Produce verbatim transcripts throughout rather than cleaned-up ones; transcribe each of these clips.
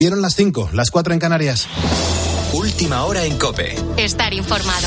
Dieron las cinco, las cuatro en Canarias. Última hora en COPE. Estar informado.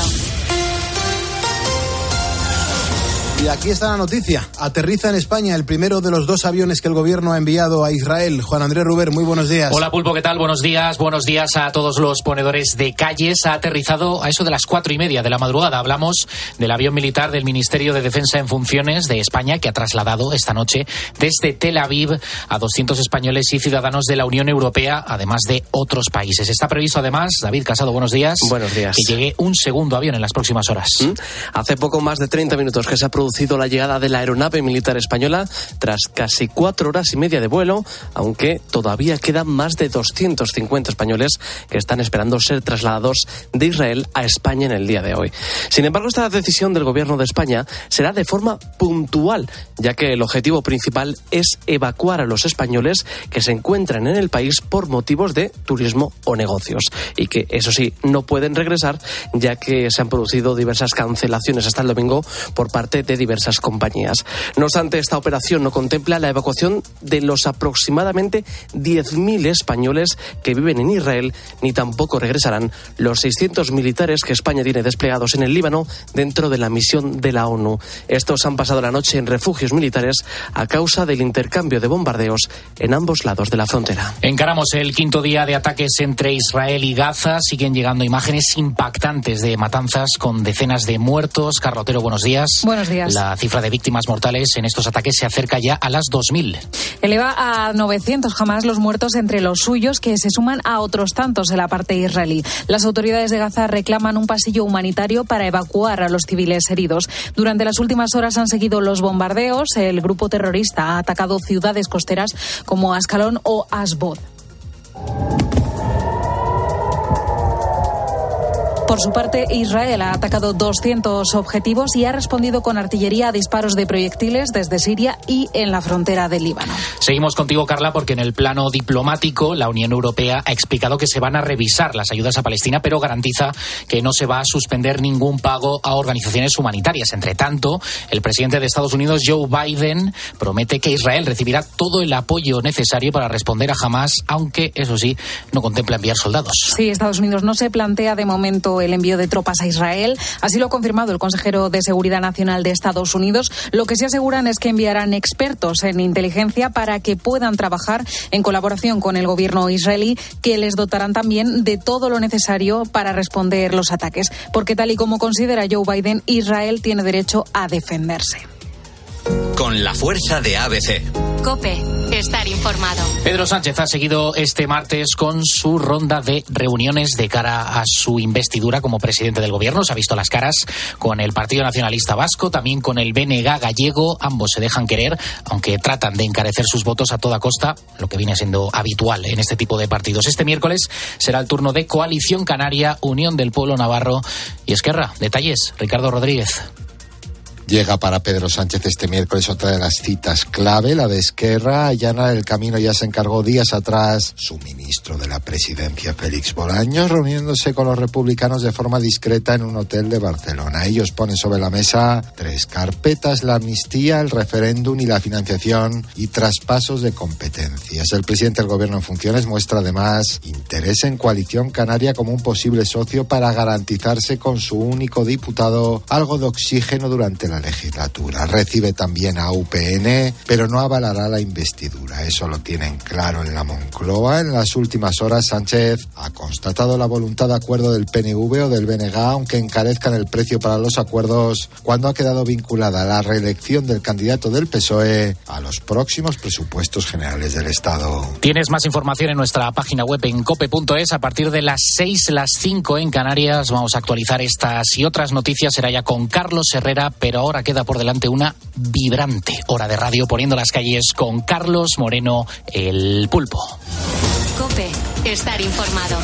Y aquí está la noticia. Aterriza en España el primero de los dos aviones que el gobierno ha enviado a Israel. Juan Andrés Ruber, muy buenos días. Hola Pulpo, ¿qué tal? Buenos días. Buenos días a todos los ponedores de calles. Ha aterrizado a eso de las cuatro y media de la madrugada. Hablamos del avión militar del Ministerio de Defensa en Funciones de España, que ha trasladado esta noche desde Tel Aviv a doscientos españoles y ciudadanos de la Unión Europea, además de otros países. Está previsto además, David Casado, buenos días. Buenos días. Que llegue un segundo avión en las próximas horas. ¿Mm? Hace poco más de treinta minutos que se ha producido la llegada de la aeronave militar española tras casi cuatro horas y media de vuelo, aunque todavía quedan más de doscientos cincuenta españoles que están esperando ser trasladados de Israel a España en el día de hoy. Sin embargo, esta decisión del gobierno de España será de forma puntual, ya que el objetivo principal es evacuar a los españoles que se encuentran en el país por motivos de turismo o negocios y que, eso sí, no pueden regresar, ya que se han producido diversas cancelaciones hasta el domingo por parte de diversas compañías. No obstante, esta operación no contempla la evacuación de los aproximadamente diez mil españoles que viven en Israel, ni tampoco regresarán los seiscientos militares que España tiene desplegados en el Líbano dentro de la misión de la ONU. Estos han pasado la noche en refugios militares a causa del intercambio de bombardeos en ambos lados de la frontera. Encaramos el quinto día de ataques entre Israel y Gaza. Siguen llegando imágenes impactantes de matanzas con decenas de muertos. Carla Otero, buenos días. Buenos días. La cifra de víctimas mortales en estos ataques se acerca ya a las dos mil. Eleva a novecientos jamás los muertos entre los suyos, que se suman a otros tantos de la parte israelí. Las autoridades de Gaza reclaman un pasillo humanitario para evacuar a los civiles heridos. Durante las últimas horas han seguido los bombardeos. El grupo terrorista ha atacado ciudades costeras como Ascalón o Asdod. Por su parte, Israel ha atacado doscientos objetivos y ha respondido con artillería a disparos de proyectiles desde Siria y en la frontera del Líbano. Seguimos contigo, Carla, porque en el plano diplomático la Unión Europea ha explicado que se van a revisar las ayudas a Palestina, pero garantiza que no se va a suspender ningún pago a organizaciones humanitarias. Entre tanto, el presidente de Estados Unidos, Joe Biden, promete que Israel recibirá todo el apoyo necesario para responder a Hamás, aunque, eso sí, no contempla enviar soldados. Sí, Estados Unidos no se plantea de momento el envío de tropas a Israel. Así lo ha confirmado el consejero de Seguridad Nacional de Estados Unidos. Lo que sí aseguran es que enviarán expertos en inteligencia para que puedan trabajar en colaboración con el gobierno israelí, que les dotarán también de todo lo necesario para responder los ataques. Porque tal y como considera Joe Biden, Israel tiene derecho a defenderse. Con la fuerza de A B C. COPE. Estar informado. Pedro Sánchez ha seguido este martes con su ronda de reuniones de cara a su investidura como presidente del gobierno. Se ha visto las caras con el Partido Nacionalista Vasco, también con el B N G gallego. Ambos se dejan querer, aunque tratan de encarecer sus votos a toda costa, lo que viene siendo habitual en este tipo de partidos. Este miércoles será el turno de Coalición Canaria, Unión del Pueblo Navarro y Esquerra. Detalles, Ricardo Rodríguez. Llega para Pedro Sánchez este miércoles otra de las citas clave, la de Esquerra. Allanar el camino ya se encargó días atrás su ministro de la presidencia, Félix Bolaños, reuniéndose con los republicanos de forma discreta en un hotel de Barcelona. Ellos ponen sobre la mesa tres carpetas: la amnistía, el referéndum y la financiación y traspasos de competencias. El presidente del gobierno en funciones muestra además interés en Coalición Canaria como un posible socio para garantizarse con su único diputado algo de oxígeno durante la legislatura. Recibe también a U P N, pero no avalará la investidura. Eso lo tienen claro en la Moncloa. En las últimas horas, Sánchez ha constatado la voluntad de acuerdo del P N V o del B N G, aunque encarezcan el precio para los acuerdos, cuando ha quedado vinculada la reelección del candidato del P S O E a los próximos presupuestos generales del Estado. Tienes más información en nuestra página web en cope punto es. A partir de las seis, las cinco en Canarias, vamos a actualizar estas y otras noticias. Será ya con Carlos Herrera, pero ahora queda por delante una vibrante hora de radio poniendo las calles con Carlos Moreno, el Pulpo. COPE. Estar informado.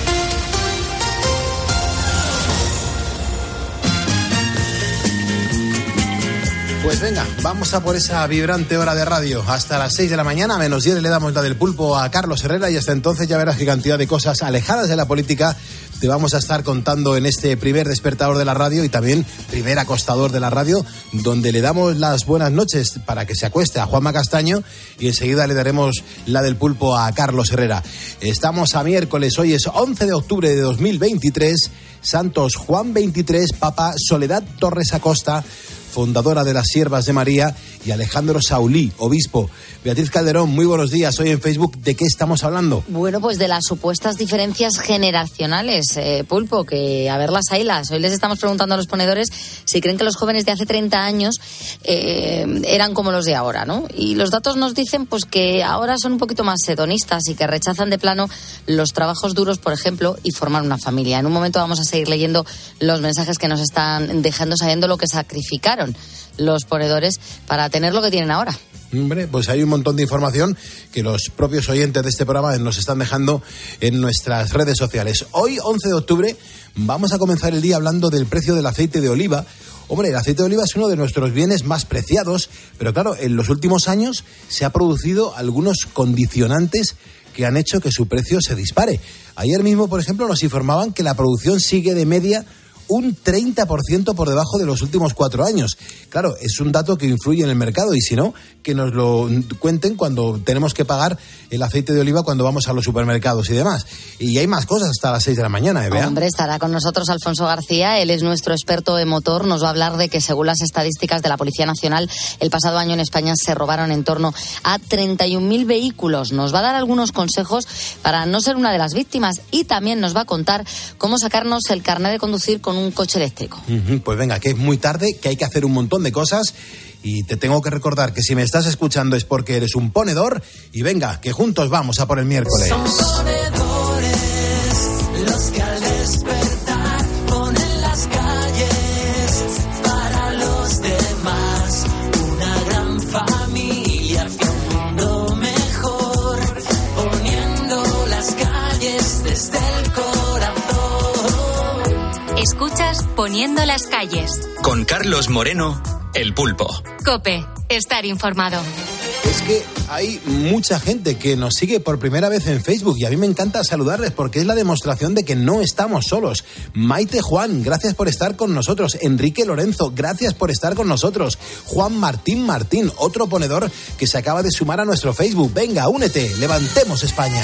Pues venga, vamos a por esa vibrante hora de radio. Hasta las seis de la mañana, menos diez, le damos la del pulpo a Carlos Herrera y hasta entonces ya verás qué cantidad de cosas alejadas de la política te vamos a estar contando en este primer despertador de la radio y también primer acostador de la radio, donde le damos las buenas noches para que se acueste a Juanma Castaño y enseguida le daremos la del pulpo a Carlos Herrera. Estamos a miércoles, hoy es once de octubre de dos mil veintitrés, santos Juan veintitrés, Papa Soledad Torres Acosta, fundadora de las Siervas de María, y Alejandro Saulí, obispo. Beatriz Calderón, muy buenos días. Hoy en Facebook, ¿de qué estamos hablando? Bueno, pues de las supuestas diferencias generacionales, eh, Pulpo, que a verlas haylas. Hoy les estamos preguntando a los ponedores si creen que los jóvenes de hace treinta años eh, eran como los de ahora, ¿no? Y los datos nos dicen pues que ahora son un poquito más hedonistas y que rechazan de plano los trabajos duros, por ejemplo, y formar una familia. En un momento vamos a seguir leyendo los mensajes que nos están dejando, sabiendo lo que sacrificaron los ponedores para tener lo que tienen ahora. Hombre, pues hay un montón de información que los propios oyentes de este programa nos están dejando en nuestras redes sociales. Hoy, once de octubre, vamos a comenzar el día hablando del precio del aceite de oliva. Hombre, el aceite de oliva es uno de nuestros bienes más preciados, pero claro, en los últimos años se ha producido algunos condicionantes que han hecho que su precio se dispare. Ayer mismo, por ejemplo, nos informaban que la producción sigue de media un treinta por ciento por debajo de los últimos cuatro años. Claro, es un dato que influye en el mercado y si no, que nos lo cuenten cuando tenemos que pagar el aceite de oliva cuando vamos a los supermercados y demás. Y hay más cosas hasta las seis de la mañana, ¿eh, Bea? Hombre, estará con nosotros Alfonso García, él es nuestro experto en motor, nos va a hablar de que según las estadísticas de la Policía Nacional, el pasado año en España se robaron en torno a treinta y un mil vehículos. Nos va a dar algunos consejos para no ser una de las víctimas y también nos va a contar cómo sacarnos el carnet de conducir con un coche eléctrico. Pues venga, que es muy tarde, que hay que hacer un montón de cosas y te tengo que recordar que si me estás escuchando es porque eres un ponedor y venga, que juntos vamos a por el miércoles. Son ponedores los que al despertar ponen las calles para los demás, una gran familia hacia un mundo mejor, poniendo las calles desde el corazón. Escuchas Poniendo las calles. Con Carlos Moreno, el pulpo. COPE, estar informado. Es que hay mucha gente que nos sigue por primera vez en Facebook y a mí me encanta saludarles porque es la demostración de que no estamos solos. Maite Juan, gracias por estar con nosotros. Enrique Lorenzo, gracias por estar con nosotros. Juan Martín Martín, otro ponedor que se acaba de sumar a nuestro Facebook. Venga, únete, levantemos España.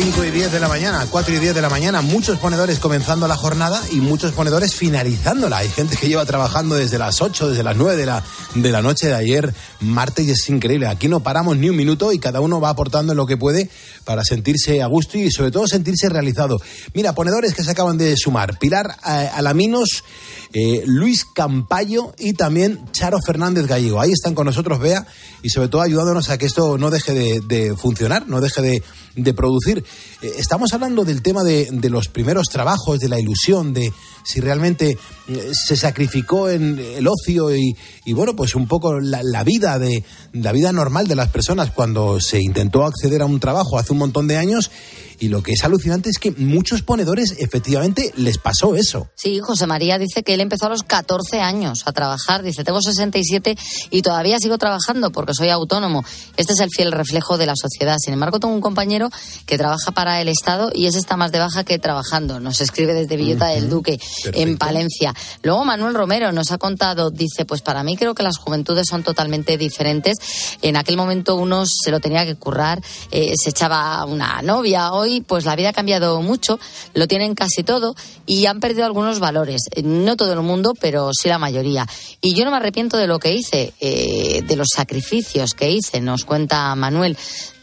cinco y diez de la mañana, cuatro y diez de la mañana, muchos ponedores comenzando la jornada y muchos ponedores finalizándola. Hay gente que lleva trabajando desde las ocho, desde las nueve de la, de la noche de ayer, martes, y es increíble. Aquí no paramos ni un minuto y cada uno va aportando lo que puede para sentirse a gusto y sobre todo sentirse realizado. Mira, ponedores que se acaban de sumar: Pilar eh, Alaminos, eh, Luis Campayo y también Charo Fernández Gallego. Ahí están con nosotros, Bea, y sobre todo ayudándonos a que esto no deje de, de funcionar, no deje de, de producir. Eh, estamos hablando del tema de, de los primeros trabajos, de la ilusión, de si realmente eh, se sacrificó en el ocio y, y bueno, pues un poco la, la vida de la vida normal de las personas cuando se intentó acceder a un trabajo hace un montón de años. Y lo que es alucinante es que muchos ponedores efectivamente les pasó eso. Sí, José María dice que él empezó a los catorce años a trabajar. Dice, tengo sesenta y siete y todavía sigo trabajando porque soy autónomo. Este es el fiel reflejo de la sociedad. Sin embargo, tengo un compañero que trabaja para el Estado y ese está más de baja que trabajando. Nos escribe desde Villota uh-huh. del Duque, perfecto, en Palencia. Luego Manuel Romero nos ha contado, dice, pues para mí creo que las juventudes son totalmente diferentes. En aquel momento uno se lo tenía que currar, eh, se echaba una novia. Hoy pues la vida ha cambiado mucho, lo tienen casi todo y han perdido algunos valores. No todo el mundo, pero sí la mayoría. Y yo no me arrepiento de lo que hice, eh, de los sacrificios que hice, nos cuenta Manuel.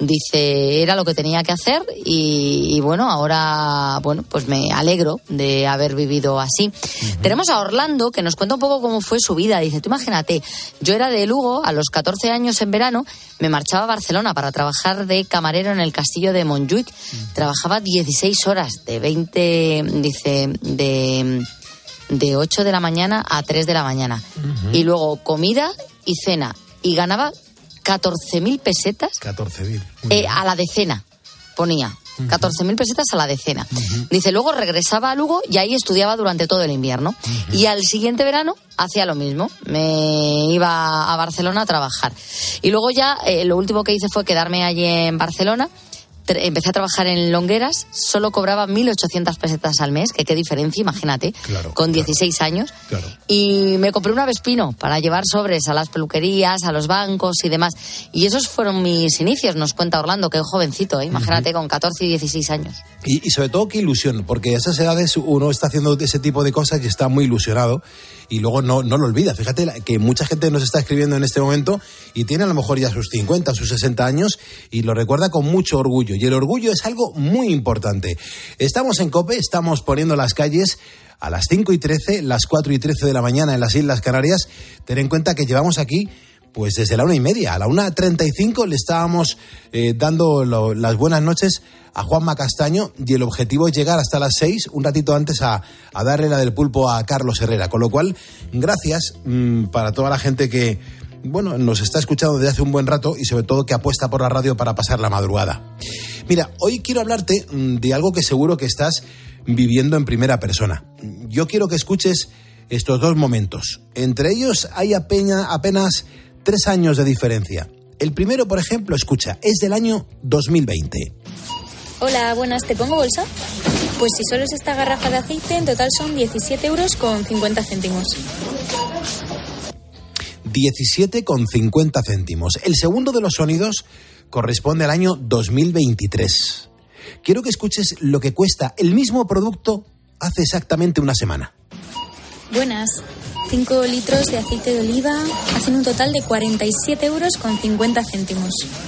Dice, era lo que tenía que hacer y, y bueno, ahora bueno, pues me alegro de haber vivido así. Uh-huh. Tenemos a Orlando, que nos cuenta un poco cómo fue su vida. Dice, tú imagínate, yo era de Lugo, a los catorce años en verano, me marchaba a Barcelona para trabajar de camarero en el castillo de Montjuïc. Uh-huh. Trabajaba dieciséis horas, de veinte, dice, de, de ocho de la mañana a tres de la mañana. Uh-huh. Y luego comida y cena. Y ganaba catorce mil pesetas. catorce mil. Eh, a la decena, ponía. Uh-huh. catorce mil pesetas a la decena. Uh-huh. Dice, luego regresaba a Lugo y ahí estudiaba durante todo el invierno. Uh-huh. Y al siguiente verano hacía lo mismo. Me iba a Barcelona a trabajar. Y luego ya, eh, lo último que hice fue quedarme allí en Barcelona. Empecé a trabajar en Longueras, solo cobraba mil ochocientas pesetas al mes, que qué diferencia, imagínate, claro, con claro, dieciséis años. Claro. Y me compré una Vespino para llevar sobres a las peluquerías, a los bancos y demás. Y esos fueron mis inicios, nos cuenta Orlando, que es jovencito, ¿eh? Imagínate, uh-huh. con catorce y dieciséis años. Y, y sobre todo qué ilusión, porque a esas edades uno está haciendo ese tipo de cosas y está muy ilusionado y luego no, no lo olvida. Fíjate que mucha gente nos está escribiendo en este momento y tiene a lo mejor ya sus cincuenta, sus sesenta años y lo recuerda con mucho orgullo. Y el orgullo es algo muy importante. Estamos en COPE, estamos poniendo las calles a las cinco y trece, las cuatro y trece de la mañana en las Islas Canarias. Ten en cuenta que llevamos aquí pues desde la una y media. A la una treinta y cinco le estábamos eh, dando lo, las buenas noches a Juanma Castaño y el objetivo es llegar hasta las seis, un ratito antes, a, a darle la del pulpo a Carlos Herrera. Con lo cual, gracias mmm, para toda la gente que bueno, nos está escuchando desde hace un buen rato y sobre todo que apuesta por la radio para pasar la madrugada. Mira, hoy quiero hablarte de algo que seguro que estás viviendo en primera persona. Yo quiero que escuches estos dos momentos. Entre ellos hay apenas, apenas tres años de diferencia. El primero, por ejemplo, escucha, es del año dos mil veinte. Hola, buenas, ¿te pongo bolsa? Pues si solo es esta garrafa de aceite, en total son diecisiete euros con cincuenta céntimos. diecisiete con cincuenta céntimos. El segundo de los sonidos corresponde al año dos mil veintitrés. Quiero que escuches lo que cuesta el mismo producto hace exactamente una semana. Buenas. cinco litros de aceite de oliva hacen un total de cuarenta y siete euros con cincuenta céntimos.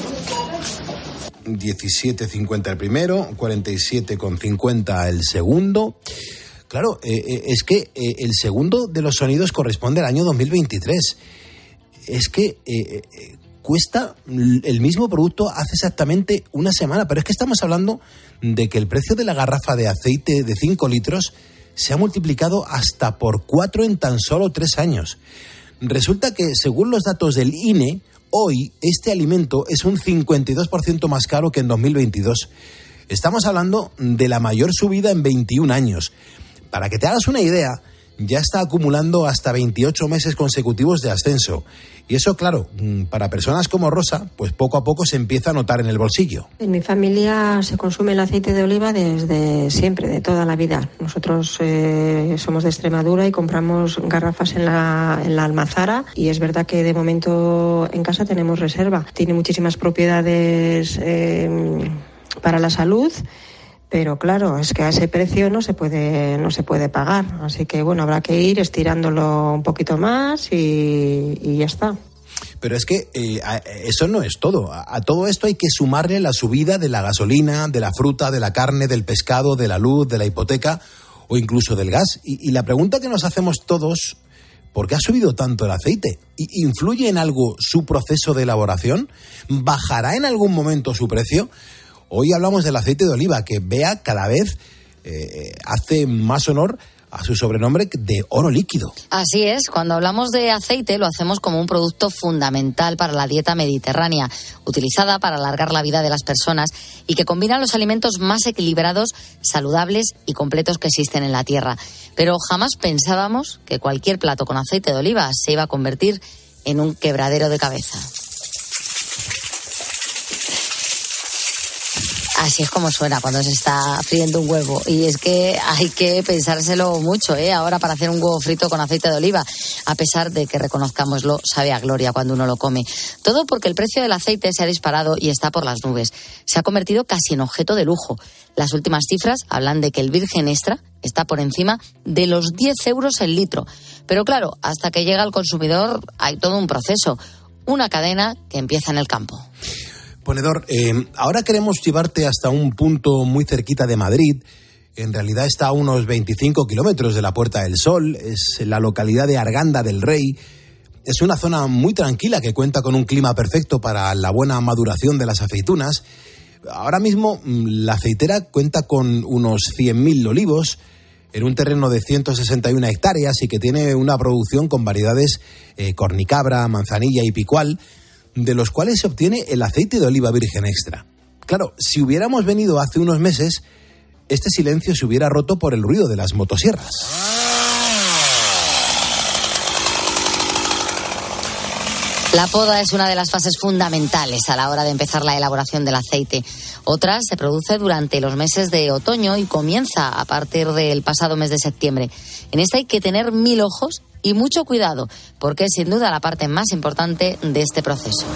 diecisiete cincuenta el primero, cuarenta y siete con cincuenta el segundo. Claro, eh, es que eh, el segundo de los sonidos corresponde al año dos mil veintitrés. Es que eh, eh, cuesta el mismo producto hace exactamente una semana, pero es que estamos hablando de que el precio de la garrafa de aceite de cinco litros se ha multiplicado hasta por cuatro en tan solo tres años. Resulta que, según los datos del I N E, hoy este alimento es un cincuenta y dos por ciento más caro que en dos mil veintidós. Estamos hablando de la mayor subida en veintiún años. Para que te hagas una idea, ya está acumulando hasta veintiocho meses consecutivos de ascenso. Y eso, claro, para personas como Rosa, pues poco a poco se empieza a notar en el bolsillo. En mi familia se consume el aceite de oliva desde siempre, de toda la vida. Nosotros eh, somos de Extremadura y compramos garrafas en la, en la almazara, y es verdad que de momento en casa tenemos reserva. Tiene muchísimas propiedades eh, para la salud. Pero claro, es que a ese precio no se puede no se puede pagar. Así que bueno, habrá que ir estirándolo un poquito más y, y ya está. Pero es que eh, eso no es todo. A, a todo esto hay que sumarle la subida de la gasolina, de la fruta, de la carne, del pescado, de la luz, de la hipoteca o incluso del gas. Y, y la pregunta que nos hacemos todos, ¿por qué ha subido tanto el aceite? ¿Influye en algo su proceso de elaboración? ¿Bajará en algún momento su precio? Hoy hablamos del aceite de oliva, que Bea cada vez eh, hace más honor a su sobrenombre de oro líquido. Así es, cuando hablamos de aceite lo hacemos como un producto fundamental para la dieta mediterránea, utilizada para alargar la vida de las personas y que combina los alimentos más equilibrados, saludables y completos que existen en la tierra. Pero jamás pensábamos que cualquier plato con aceite de oliva se iba a convertir en un quebradero de cabeza. Así es como suena cuando se está friendo un huevo. Y es que hay que pensárselo mucho, ¿eh? Ahora para hacer un huevo frito con aceite de oliva, a pesar de que, reconozcámoslo, sabe a gloria cuando uno lo come. Todo porque el precio del aceite se ha disparado y está por las nubes. Se ha convertido casi en objeto de lujo. Las últimas cifras hablan de que el virgen extra está por encima de los diez euros el litro. Pero claro, hasta que llega al consumidor hay todo un proceso. Una cadena que empieza en el campo. Ponedor, eh, ahora queremos llevarte hasta un punto muy cerquita de Madrid. En realidad está a unos veinticinco kilómetros de la Puerta del Sol. Es la localidad de Arganda del Rey. Es una zona muy tranquila que cuenta con un clima perfecto para la buena maduración de las aceitunas. Ahora mismo la aceitera cuenta con unos cien mil olivos en un terreno de ciento sesenta y una hectáreas y que tiene una producción con variedades eh, cornicabra, manzanilla y picual, de los cuales se obtiene el aceite de oliva virgen extra. Claro, si hubiéramos venido hace unos meses, este silencio se hubiera roto por el ruido de las motosierras. La poda es una de las fases fundamentales a la hora de empezar la elaboración del aceite. Otra se produce durante los meses de otoño y comienza a partir del pasado mes de septiembre. En esta hay que tener mil ojos y mucho cuidado, porque es sin duda la parte más importante de este proceso.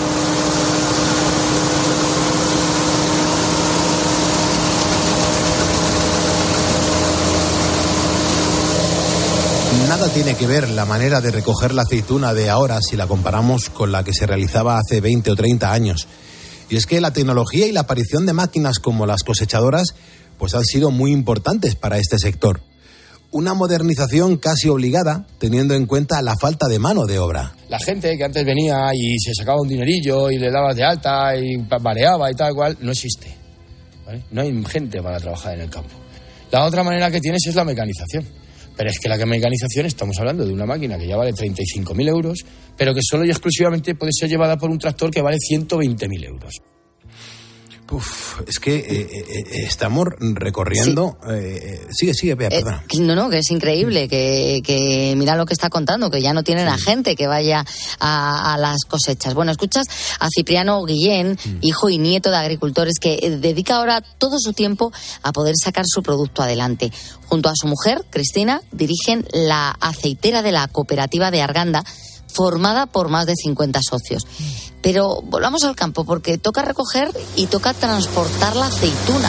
Nada tiene que ver la manera de recoger la aceituna de ahora si la comparamos con la que se realizaba hace veinte o treinta años. Y es que la tecnología y la aparición de máquinas como las cosechadoras pues han sido muy importantes para este sector. Una modernización casi obligada, teniendo en cuenta la falta de mano de obra. La gente que antes venía y se sacaba un dinerillo y le dabas de alta y mareaba y tal cual, no existe, ¿vale? No hay gente para trabajar en el campo. La otra manera que tienes es la mecanización. Pero es que la mecanización, estamos hablando de una máquina que ya vale treinta y cinco mil euros, pero que solo y exclusivamente puede ser llevada por un tractor que vale ciento veinte mil euros. Uf, es que eh, eh, estamos recorriendo... Sí. Eh, sigue, sigue, Bea, perdona. Eh, no, no, que es increíble, que, que mira lo que está contando, que ya no tienen sí. a gente que vaya a, a las cosechas. Bueno, escuchas a Cipriano Guillén, mm. hijo y nieto de agricultores, que dedica ahora todo su tiempo a poder sacar su producto adelante. Junto a su mujer, Cristina, dirigen la aceitera de la cooperativa de Arganda, formada por más de cincuenta socios. Pero volvamos al campo, porque toca recoger y toca transportar la aceituna.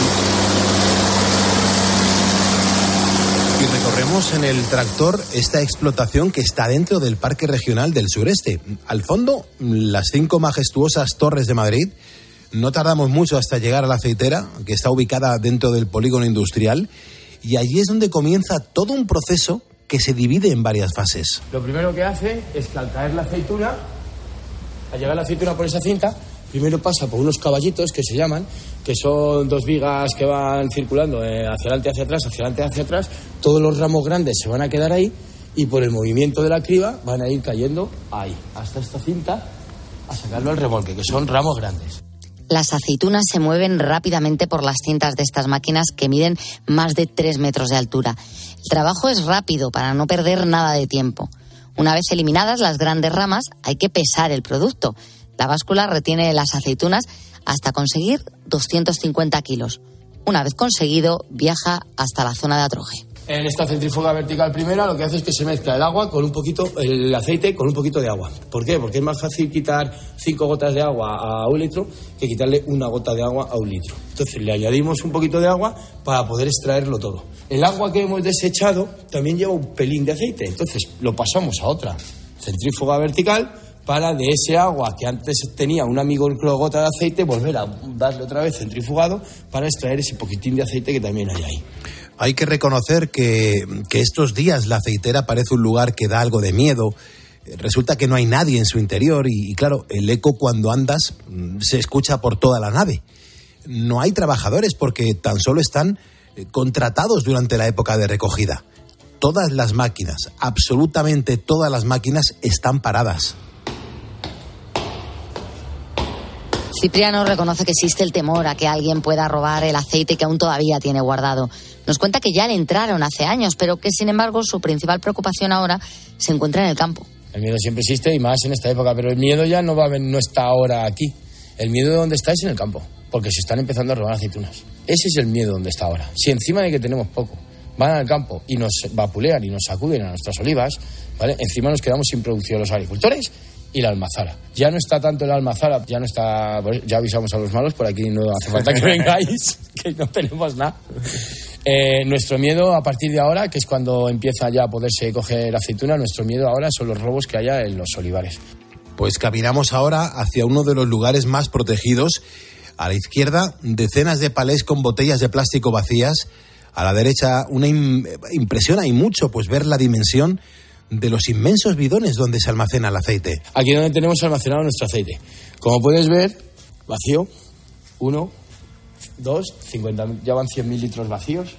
Y recorremos en el tractor esta explotación que está dentro del Parque Regional del Sureste. Al fondo, las cinco majestuosas torres de Madrid. No tardamos mucho hasta llegar a la aceitera, que está ubicada dentro del polígono industrial, y allí es donde comienza todo un proceso que se divide en varias fases. Lo primero que hace es que al caer la aceituna, al llegar la aceituna por esa cinta, primero pasa por unos caballitos que se llaman, que son dos vigas que van circulando eh, hacia adelante, hacia atrás, hacia adelante, hacia atrás. Todos los ramos grandes se van a quedar ahí y por el movimiento de la criba van a ir cayendo ahí, hasta esta cinta, a sacarlo al remolque, que son ramos grandes. Las aceitunas se mueven rápidamente por las cintas de estas máquinas que miden más de tres metros de altura. El trabajo es rápido para no perder nada de tiempo. Una vez eliminadas las grandes ramas, hay que pesar el producto. La báscula retiene las aceitunas hasta conseguir doscientos cincuenta kilos. Una vez conseguido, viaja hasta la zona de Atroje. En esta centrífuga vertical primera lo que hace es que se mezcla el agua con un poquito, el aceite con un poquito de agua. ¿Por qué? Porque es más fácil quitar cinco gotas de agua a un litro que quitarle una gota de agua a un litro. Entonces le añadimos un poquito de agua para poder extraerlo todo. El agua que hemos desechado también lleva un pelín de aceite, entonces lo pasamos a otra centrífuga vertical para de ese agua que antes tenía una microgota de aceite volver a darle otra vez centrifugado para extraer ese poquitín de aceite que también hay ahí. Hay que reconocer que, que estos días la aceitera parece un lugar que da algo de miedo. Resulta que no hay nadie en su interior y, y claro, el eco cuando andas se escucha por toda la nave. No hay trabajadores porque tan solo están contratados durante la época de recogida. Todas las máquinas, absolutamente todas las máquinas están paradas. Cipriano reconoce que existe el temor a que alguien pueda robar el aceite que aún todavía tiene guardado. Nos cuenta que ya le entraron hace años, pero que sin embargo su principal preocupación ahora se encuentra en el campo. El miedo siempre existe y más en esta época, pero el miedo ya no va a ver, no está ahora aquí. El miedo de donde está es en el campo, porque se están empezando a robar aceitunas. Ese es el miedo donde está ahora. Si encima de que tenemos poco, van al campo y nos vapulean y nos sacuden a nuestras olivas, ¿vale? Encima nos quedamos sin producción los agricultores y la almazara. Ya no está tanto la almazara, ya no está, ya avisamos a los malos, por aquí no hace falta que vengáis, que no tenemos nada. Eh, nuestro miedo a partir de ahora, que es cuando empieza ya a poderse coger aceituna, nuestro miedo ahora son los robos que haya en los olivares. Pues caminamos ahora hacia uno de los lugares más protegidos. A la izquierda, decenas de palés con botellas de plástico vacías. A la derecha, una im- impresiona y mucho pues ver la dimensión de los inmensos bidones donde se almacena el aceite. Aquí es donde tenemos almacenado nuestro aceite. Como puedes ver, vacío, uno, dos, cincuenta, ya van cien mil litros vacíos,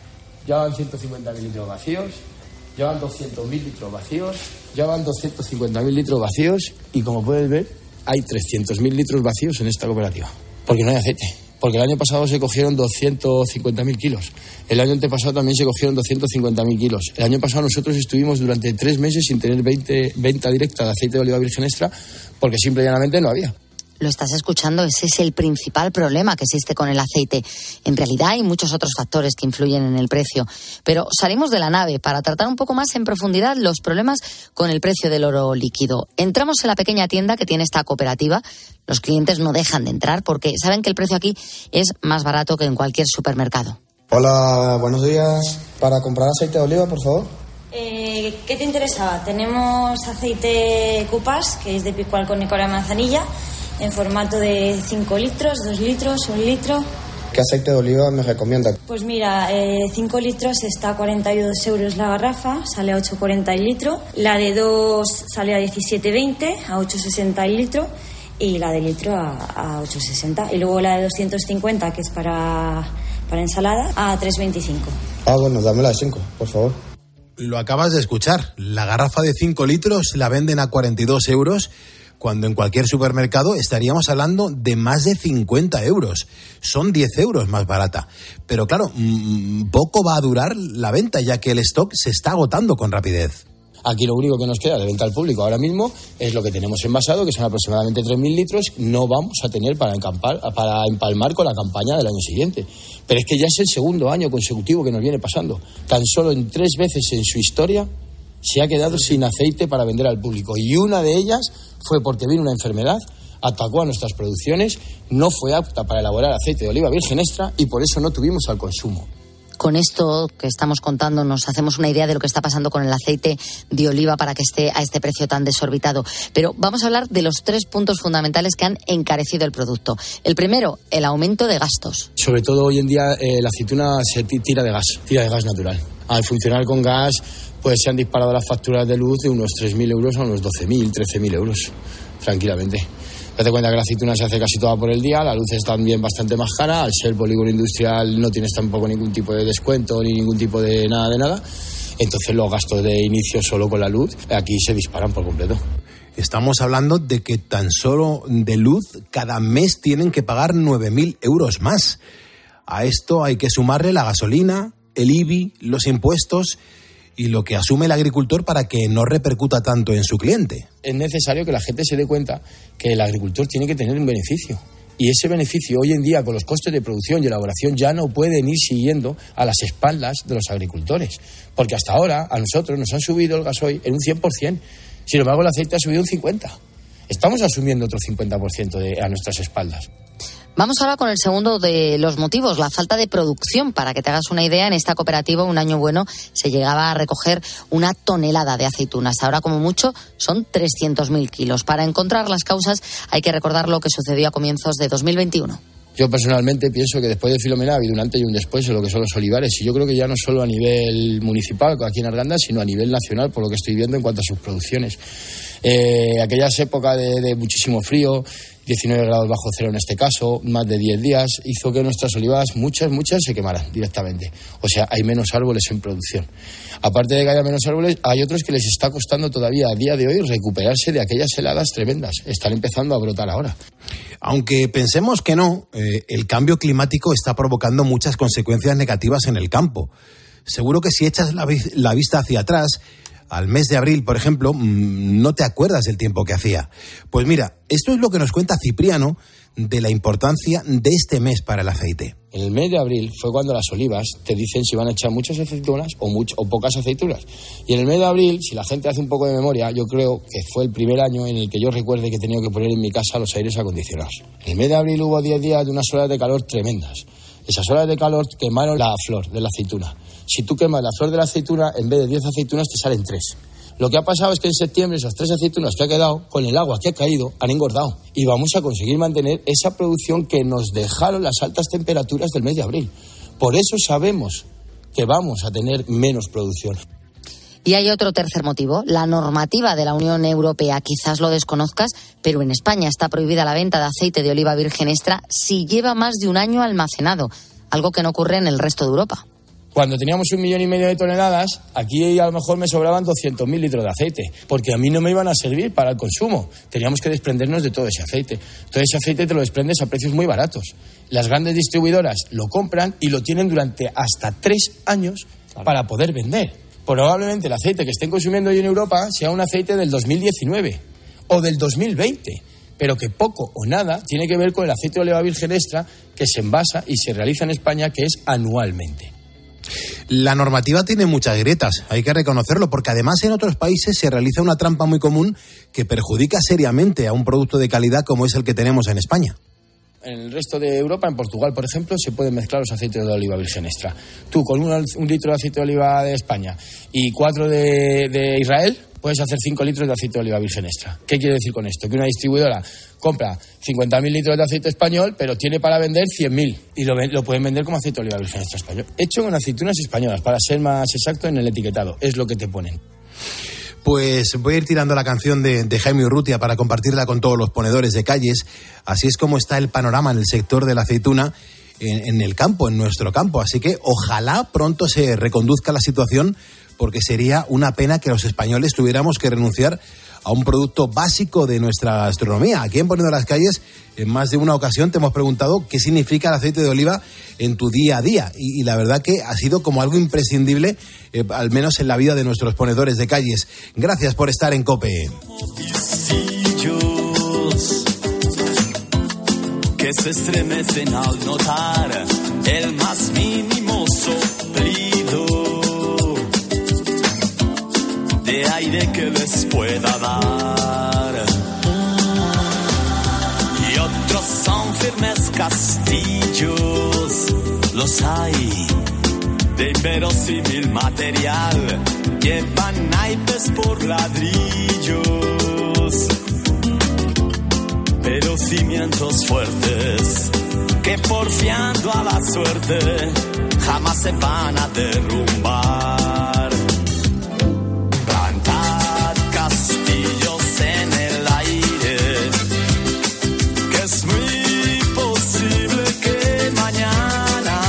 ya van ciento cincuenta mil litros vacíos, ya van doscientos mil litros vacíos, ya van doscientos cincuenta mil litros vacíos y como puedes ver, hay trescientos mil litros vacíos en esta cooperativa, porque no hay aceite. Porque el año pasado se cogieron doscientos cincuenta mil kilos. El año antepasado también se cogieron doscientos cincuenta mil kilos. El año pasado nosotros estuvimos durante tres meses sin tener veinte, venta directa de aceite de oliva virgen extra porque simple y llanamente no había. Lo estás escuchando, ese es el principal problema que existe con el aceite. En realidad hay muchos otros factores que influyen en el precio. Pero salimos de la nave para tratar un poco más en profundidad los problemas con el precio del oro líquido. Entramos en la pequeña tienda que tiene esta cooperativa. Los clientes no dejan de entrar porque saben que el precio aquí es más barato que en cualquier supermercado. Hola, buenos días. Para comprar aceite de oliva, por favor. Eh, ¿Qué te interesaba? Tenemos aceite Cupas, que es de picual con licor de manzanilla, en formato de cinco litros, dos litros, un litro. ¿Qué aceite de oliva me recomienda? Pues mira, eh, cinco litros está a cuarenta y dos euros la garrafa, sale a ocho cuarenta el litro. La de dos sale a diecisiete veinte, a ocho sesenta el litro. Y la de litro a, a ocho sesenta. Y luego la de doscientos cincuenta, que es para, para ensalada, a tres veinticinco. Ah, bueno, dame la de cinco, por favor. Lo acabas de escuchar. La garrafa de cinco litros la venden a cuarenta y dos euros, cuando en cualquier supermercado estaríamos hablando de más de cincuenta euros. Son diez euros más barata. Pero claro, mmm, poco va a durar la venta, ya que el stock se está agotando con rapidez. Aquí lo único que nos queda de venta al público ahora mismo es lo que tenemos envasado, que son aproximadamente tres mil litros. No vamos a tener para, encampar, para empalmar con la campaña del año siguiente. Pero es que ya es el segundo año consecutivo que nos viene pasando. Tan solo en tres veces en su historia se ha quedado sin aceite para vender al público. Y una de ellas fue porque vino una enfermedad, atacó a nuestras producciones, no fue apta para elaborar aceite de oliva virgen extra y por eso no tuvimos al consumo. Con esto que estamos contando nos hacemos una idea de lo que está pasando con el aceite de oliva para que esté a este precio tan desorbitado. Pero vamos a hablar de los tres puntos fundamentales que han encarecido el producto. El primero, el aumento de gastos. Sobre todo hoy en día eh, la aceituna se tira de gas, tira de gas natural. Al funcionar con gas, pues se han disparado las facturas de luz de unos tres mil euros a unos doce mil, trece mil euros, tranquilamente. Date cuenta que la aceituna se hace casi toda por el día, la luz es también bastante más cara, al ser polígono industrial no tienes tampoco ningún tipo de descuento ni ningún tipo de nada de nada, entonces los gastos de inicio solo con la luz aquí se disparan por completo. Estamos hablando de que tan solo de luz cada mes tienen que pagar nueve mil euros más. A esto hay que sumarle la gasolina, el I B I, los impuestos y lo que asume el agricultor para que no repercuta tanto en su cliente. Es necesario que la gente se dé cuenta que el agricultor tiene que tener un beneficio Y ese beneficio hoy en día, con los costes de producción y elaboración, ya no pueden ir siguiendo a las espaldas de los agricultores. Porque hasta ahora a nosotros nos han subido el gasoil en un cien por ciento. Sin embargo, el aceite ha subido un cincuenta por ciento. Estamos asumiendo otro cincuenta por ciento de, a nuestras espaldas. Vamos ahora con el segundo de los motivos, la falta de producción. Para que te hagas una idea, en esta cooperativa un año bueno se llegaba a recoger una tonelada de aceitunas. Ahora, como mucho, son trescientos mil kilos. Para encontrar las causas hay que recordar lo que sucedió a comienzos de dos mil veintiuno. Yo personalmente pienso que después de Filomena ha habido un antes y un después en lo que son los olivares. Y yo creo que ya no solo a nivel municipal, aquí en Arganda, sino a nivel nacional, por lo que estoy viendo en cuanto a sus producciones. Eh, aquellas épocas de, de muchísimo frío, diecinueve grados bajo cero en este caso, más de diez días, hizo que nuestras olivas, muchas, muchas, se quemaran directamente. O sea, hay menos árboles en producción. Aparte de que haya menos árboles, hay otros que les está costando todavía a día de hoy recuperarse de aquellas heladas tremendas. Están empezando a brotar ahora. Aunque pensemos que no, eh, el cambio climático está provocando muchas consecuencias negativas en el campo. Seguro que si echas la, la vista hacia atrás, al mes de abril, por ejemplo, no te acuerdas del tiempo que hacía. Pues mira, esto es lo que nos cuenta Cipriano de la importancia de este mes para el aceite. En el mes de abril fue cuando las olivas te dicen si van a echar muchas aceitunas o, much, o pocas aceitunas. Y en el mes de abril, si la gente hace un poco de memoria, yo creo que fue el primer año en el que yo recuerde que he tenido que poner en mi casa los aires acondicionados. En el mes de abril hubo diez días de unas horas de calor tremendas. Esas horas de calor quemaron la flor de la aceituna. Si tú quemas la flor de la aceituna, en vez de diez aceitunas te salen tres. Lo que ha pasado es que en septiembre esas tres aceitunas que ha quedado, con el agua que ha caído, han engordado. Y vamos a conseguir mantener esa producción que nos dejaron las altas temperaturas del mes de abril. Por eso sabemos que vamos a tener menos producción. Y hay otro tercer motivo, la normativa de la Unión Europea. Quizás lo desconozcas, pero en España está prohibida la venta de aceite de oliva virgen extra si lleva más de un año almacenado, algo que no ocurre en el resto de Europa. Cuando teníamos un millón y medio de toneladas, aquí a lo mejor me sobraban doscientos mil litros de aceite, porque a mí no me iban a servir para el consumo. Teníamos que desprendernos de todo ese aceite. Todo ese aceite te lo desprendes a precios muy baratos. Las grandes distribuidoras lo compran y lo tienen durante hasta tres años para poder vender. Probablemente el aceite que estén consumiendo hoy en Europa sea un aceite del dos mil diecinueve o del dos mil veinte, pero que poco o nada tiene que ver con el aceite de oliva virgen extra que se envasa y se realiza en España, que es anualmente. La normativa tiene muchas grietas, hay que reconocerlo, porque además en otros países se realiza una trampa muy común que perjudica seriamente a un producto de calidad como es el que tenemos en España. En el resto de Europa, en Portugal, por ejemplo, se pueden mezclar los aceites de oliva virgen extra. Tú, con un, un litro de aceite de oliva de España y cuatro de, de Israel, puedes hacer cinco litros de aceite de oliva virgen extra. ¿Qué quiere decir con esto? Que una distribuidora compra cincuenta mil litros de aceite español, pero tiene para vender cien mil. Y lo, lo pueden vender como aceite de oliva virgen extra español. Hecho con aceitunas españolas, para ser más exacto en el etiquetado. Es lo que te ponen. Pues voy a ir tirando la canción de, de Jaime Urrutia para compartirla con todos los ponedores de calles. Así es como está el panorama en el sector de la aceituna en, en el campo, en nuestro campo. Así que ojalá pronto se reconduzca la situación, porque sería una pena que los españoles tuviéramos que renunciar a un producto básico de nuestra gastronomía. Aquí en Poniendo las Calles, en más de una ocasión te hemos preguntado qué significa el aceite de oliva en tu día a día. Y, y la verdad que ha sido como algo imprescindible, eh, al menos en la vida de nuestros ponedores de calles. Gracias por estar en COPE. Que se estremecen al notar el más mínimo soplido de aire que les pueda dar. Y otros son firmes castillos, los hay de inverosímil material, llevan naipes por ladrillos, pero cimientos fuertes que porfiando a la suerte jamás se van a derrumbar. Plantad castillos en el aire, que es muy posible que mañana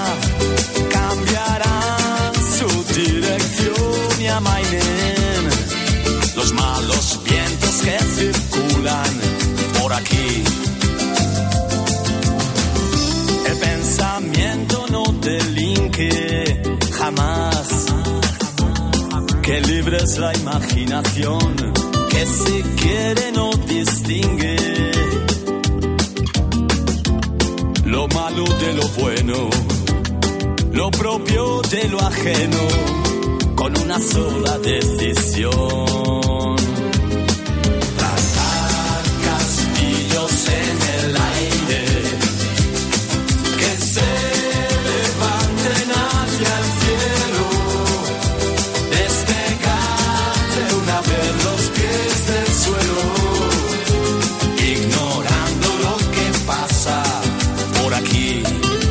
cambiarán su dirección y amainen los malos vientos que circulan por aquí. El pensamiento no delinque jamás, que libre es la imaginación, que si quiere no distingue malo de lo bueno, lo propio de lo ajeno, con una sola decisión. Plantar castillos en el aire, que se levanten hacia el cielo, despegar de una vez los pies del suelo, ignorando lo que pasa por aquí.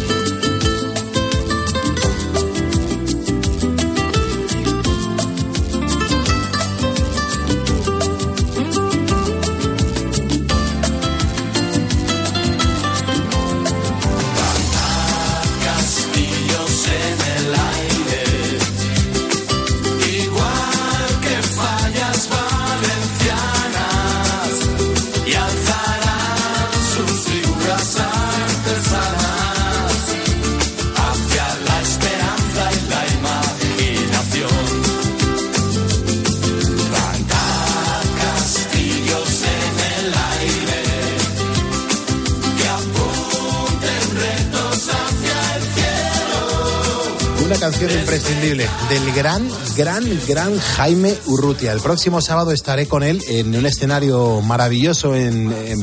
Una canción imprescindible del gran, gran, gran Jaime Urrutia. El próximo sábado estaré con él en un escenario maravilloso en, en,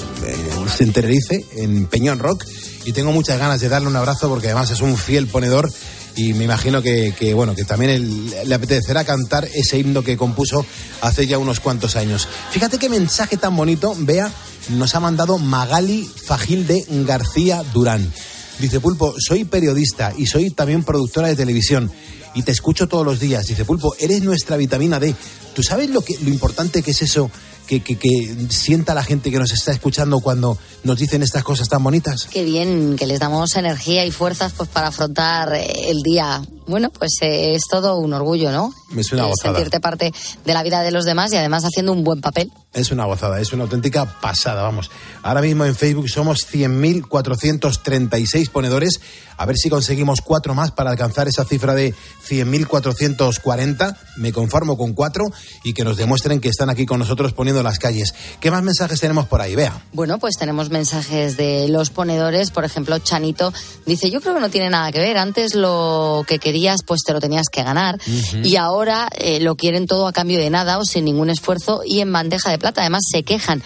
en, en Tenerife, en Peñón Rock, y tengo muchas ganas de darle un abrazo porque además es un fiel ponedor y me imagino que, que bueno, que también él, le apetecerá cantar ese himno que compuso hace ya unos cuantos años. Fíjate qué mensaje tan bonito, Bea, nos ha mandado Magali Fagilde García Durán. Dice, Pulpo, soy periodista y soy también productora de televisión y te escucho todos los días. Dice, Pulpo, eres nuestra vitamina D. ¿Tú sabes lo que lo importante que es eso que, que, que sienta la gente que nos está escuchando cuando nos dicen estas cosas tan bonitas? Qué bien, que les damos energía y fuerzas pues para afrontar el día. Bueno, pues eh, es todo un orgullo, ¿no? Es una gozada. Sentirte parte de la vida de los demás y además haciendo un buen papel. Es una gozada, es una auténtica pasada, vamos. Ahora mismo en Facebook somos cien mil cuatrocientos treinta y seis ponedores. A ver si conseguimos cuatro más para alcanzar esa cifra de cien mil cuatrocientos cuarenta. Me conformo con cuatro y que nos demuestren que están aquí con nosotros poniendo las calles. ¿Qué más mensajes tenemos por ahí, Bea? Bueno, pues tenemos mensajes de los ponedores. Por ejemplo, Chanito dice, yo creo que no tiene nada que ver. Antes lo que querías, pues te lo tenías que ganar. Uh-huh. Y ahora eh, lo quieren todo a cambio de nada o sin ningún esfuerzo y en bandeja de plata. Además se quejan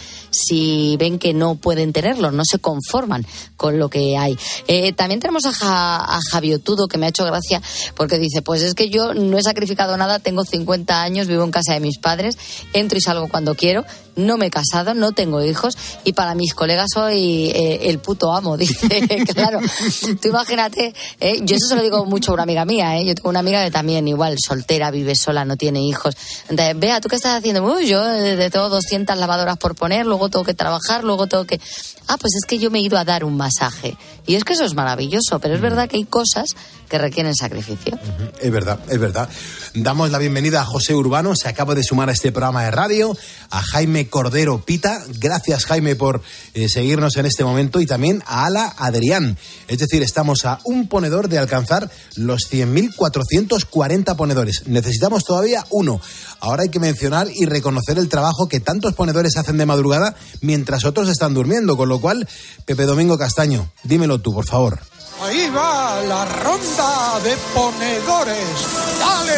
si ven que no pueden tenerlo, no se conforman con lo que hay. Eh, también tenemos a, ja, a Javiotudo, que me ha hecho gracia porque dice, pues es que yo no he sacrificado nada, tengo cincuenta años, vivo en casa de mis padres, entro y salgo cuando quiero, no me he casado, no tengo hijos y para mis colegas soy eh, el puto amo, dice. Claro, tú imagínate, eh, yo eso se lo digo mucho a una amiga mía, eh, yo tengo una amiga que también igual, soltera, vive sola, no tiene hijos. Entonces, Bea, ¿tú qué estás haciendo? Uy, yo de, de tengo doscientas lavadoras por poner, luego tengo que trabajar, luego tengo que... Ah, pues es que yo me he ido a dar un masaje. Y es que eso es maravilloso, pero es verdad que hay cosas que requieren sacrificio. Uh-huh. Es verdad, es verdad. Damos la bienvenida a José Urbano, se acaba de sumar a este programa de radio, a Jaime Cordero Pita, gracias Jaime por eh, seguirnos en este momento, y también a Ala Adrián. Es decir, estamos a un ponedor de alcanzar los cien mil cuatrocientos cuarenta ponedores. Necesitamos todavía uno. Ahora hay que mencionar y reconocer el trabajo que tantos ponedores hacen de madrugada mientras otros están durmiendo, con lo cual, Pepe Domingo Castaño, dímelo tú, por favor. Ahí va la ronda de ponedores. ¡Dale,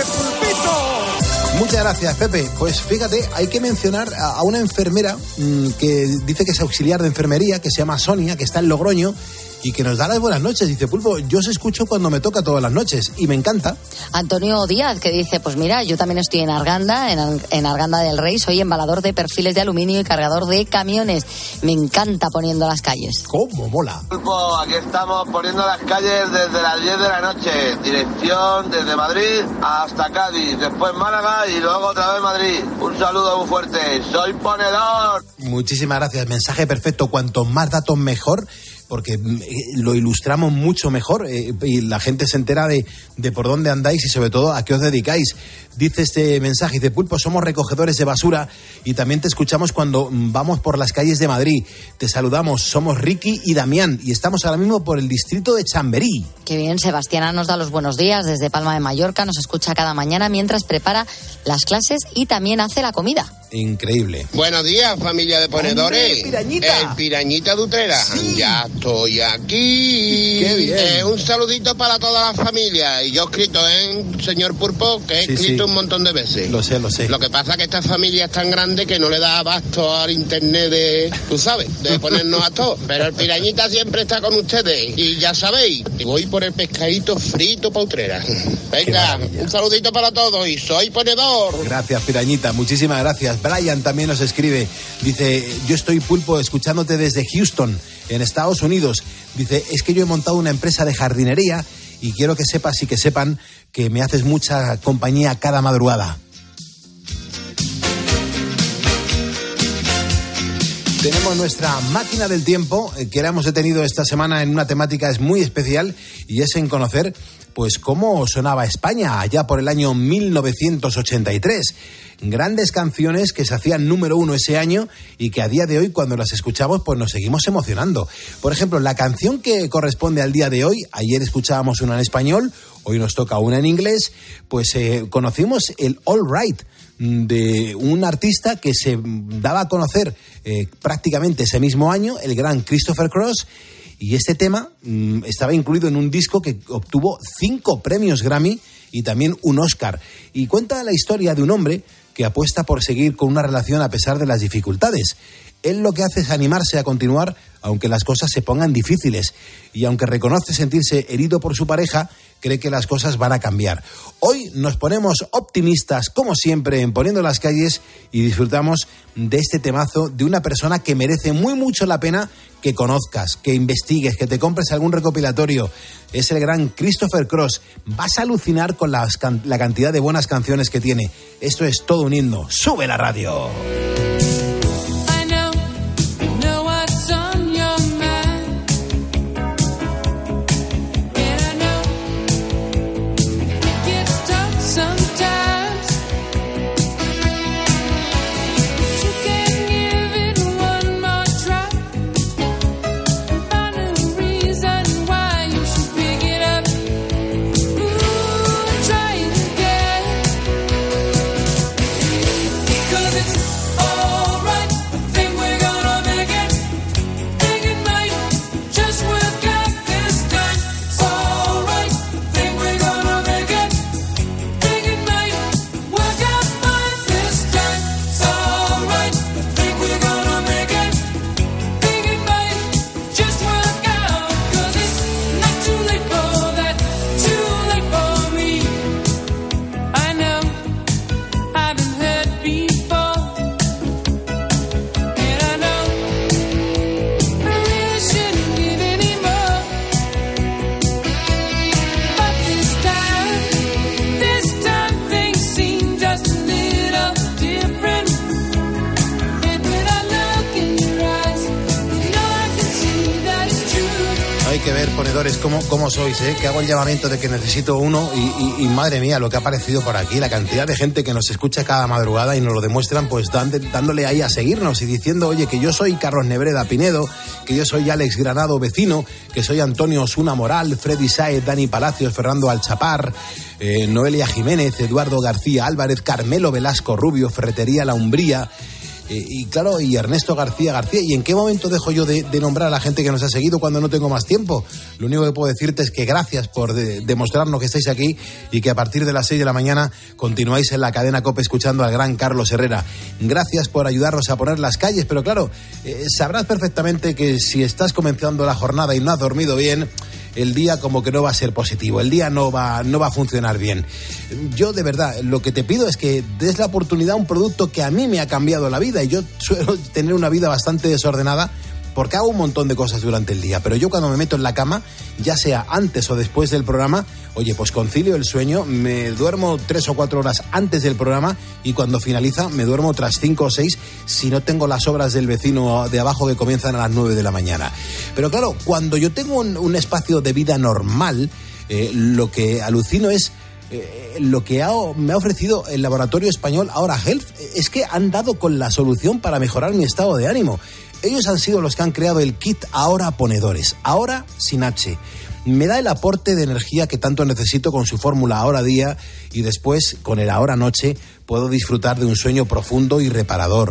Pulpito! Muchas gracias, Pepe. Pues fíjate, hay que mencionar a una enfermera mmm, que dice que es auxiliar de enfermería, que se llama Sonia, que está en Logroño, y que nos da las buenas noches. Dice, Pulpo, yo os escucho cuando me toca todas las noches y me encanta. Antonio Díaz, que dice, pues mira, yo también estoy en Arganda, en, en Arganda del Rey, soy embalador de perfiles de aluminio y cargador de camiones. Me encanta poniendo las calles. ¿Cómo mola? Pulpo, aquí estamos poniendo las calles desde las diez de la noche, dirección desde Madrid hasta Cádiz, después Málaga y luego otra vez Madrid. Un saludo muy fuerte, soy ponedor. Muchísimas gracias, mensaje perfecto, cuanto más datos mejor, porque lo ilustramos mucho mejor eh, y la gente se entera de, de por dónde andáis y sobre todo a qué os dedicáis. Dice este mensaje, dice, Pulpo, somos recogedores de basura y también te escuchamos cuando vamos por las calles de Madrid. Te saludamos, somos Ricky y Damián y estamos ahora mismo por el distrito de Chamberí. Qué bien, Sebastiana nos da los buenos días desde Palma de Mallorca, nos escucha cada mañana mientras prepara las clases y también hace la comida. Increíble. Buenos días, familia de ponedores. ¡Hombre, Pirañita! El Pirañita de Utrera. Sí. Ya estoy aquí. Qué bien. Eh, un saludito para toda la familia. Y yo he escrito, ¿eh, señor Pulpo? Que he Sí, escrito sí. un montón de veces. Lo sé, lo sé. Lo que pasa es que esta familia es tan grande que no le da abasto al internet de, tú sabes, de ponernos a todos. Pero el Pirañita siempre está con ustedes. Y ya sabéis, y voy por el pescadito frito pa' Utrera. Venga, un saludito para todos y soy ponedor. Gracias, Pirañita, muchísimas gracias. Brian también nos escribe, dice, yo estoy, Pulpo, escuchándote desde Houston, en Estados Unidos. Dice, es que yo he montado una empresa de jardinería y quiero que sepas y que sepan que me haces mucha compañía cada madrugada. Tenemos nuestra máquina del tiempo, eh, que la hemos detenido esta semana en una temática es muy especial y es en conocer pues cómo sonaba España allá por el año mil novecientos ochenta y tres. Grandes canciones que se hacían número uno ese año y que a día de hoy cuando las escuchamos pues nos seguimos emocionando. Por ejemplo, la canción que corresponde al día de hoy, ayer escuchábamos una en español, hoy nos toca una en inglés, pues eh, conocimos el All Right de un artista que se daba a conocer eh, prácticamente ese mismo año, el gran Christopher Cross, y este tema mmm, estaba incluido en un disco que obtuvo cinco premios Grammy y también un Oscar. Y cuenta la historia de un hombre que apuesta por seguir con una relación a pesar de las dificultades. Él lo que hace es animarse a continuar aunque las cosas se pongan difíciles. Y aunque reconoce sentirse herido por su pareja, cree que las cosas van a cambiar. Hoy nos ponemos optimistas, como siempre, en Poniendo las Calles y disfrutamos de este temazo de una persona que merece muy mucho la pena que conozcas, que investigues, que te compres algún recopilatorio. Es el gran Christopher Cross. Vas a alucinar con las can- la cantidad de buenas canciones que tiene. Esto es todo un himno. ¡Sube la radio! ¿Cómo, ¿Cómo sois, eh? Que hago el llamamiento de que necesito uno y, y, y madre mía, lo que ha aparecido por aquí, la cantidad de gente que nos escucha cada madrugada y nos lo demuestran pues dando, dándole ahí a seguirnos y diciendo, oye, que yo soy Carlos Nebreda Pinedo, que yo soy Alex Granado Vecino, que soy Antonio Osuna Moral, Freddy Saez, Dani Palacios, Fernando Alchapar, eh, Noelia Jiménez, Eduardo García Álvarez, Carmelo Velasco Rubio, Ferretería La Umbría. Eh, y claro, y Ernesto García García. ¿Y en qué momento dejo yo de, de nombrar a la gente que nos ha seguido cuando no tengo más tiempo? Lo único que puedo decirte es que gracias por de, demostrarnos que estáis aquí y que a partir de las seis de la mañana continuáis en la cadena COPE escuchando al gran Carlos Herrera. Gracias por ayudarnos a poner las calles, pero claro, eh, sabrás perfectamente que si estás comenzando la jornada y no has dormido bien, el día como que no va a ser positivo, el día no va, no va a funcionar bien. Yo de verdad, lo que te pido es que des la oportunidad a un producto que a mí me ha cambiado la vida, y yo suelo tener una vida bastante desordenada porque hago un montón de cosas durante el día, pero yo cuando me meto en la cama, ya sea antes o después del programa, oye, pues concilio el sueño, me duermo tres o cuatro horas antes del programa y cuando finaliza me duermo otras cinco o seis si no tengo las obras del vecino de abajo que comienzan a las nueve de la mañana. Pero claro, cuando yo tengo un, un espacio de vida normal, eh, lo que alucino es Eh, lo que ha, me ha ofrecido el laboratorio español Ahora Health. Es que han dado con la solución para mejorar mi estado de ánimo. Ellos han sido los que han creado el kit Ahora Ponedores, Ahora sin H. Me da el aporte de energía que tanto necesito con su fórmula Ahora Día, y después con el Ahora Noche puedo disfrutar de un sueño profundo y reparador.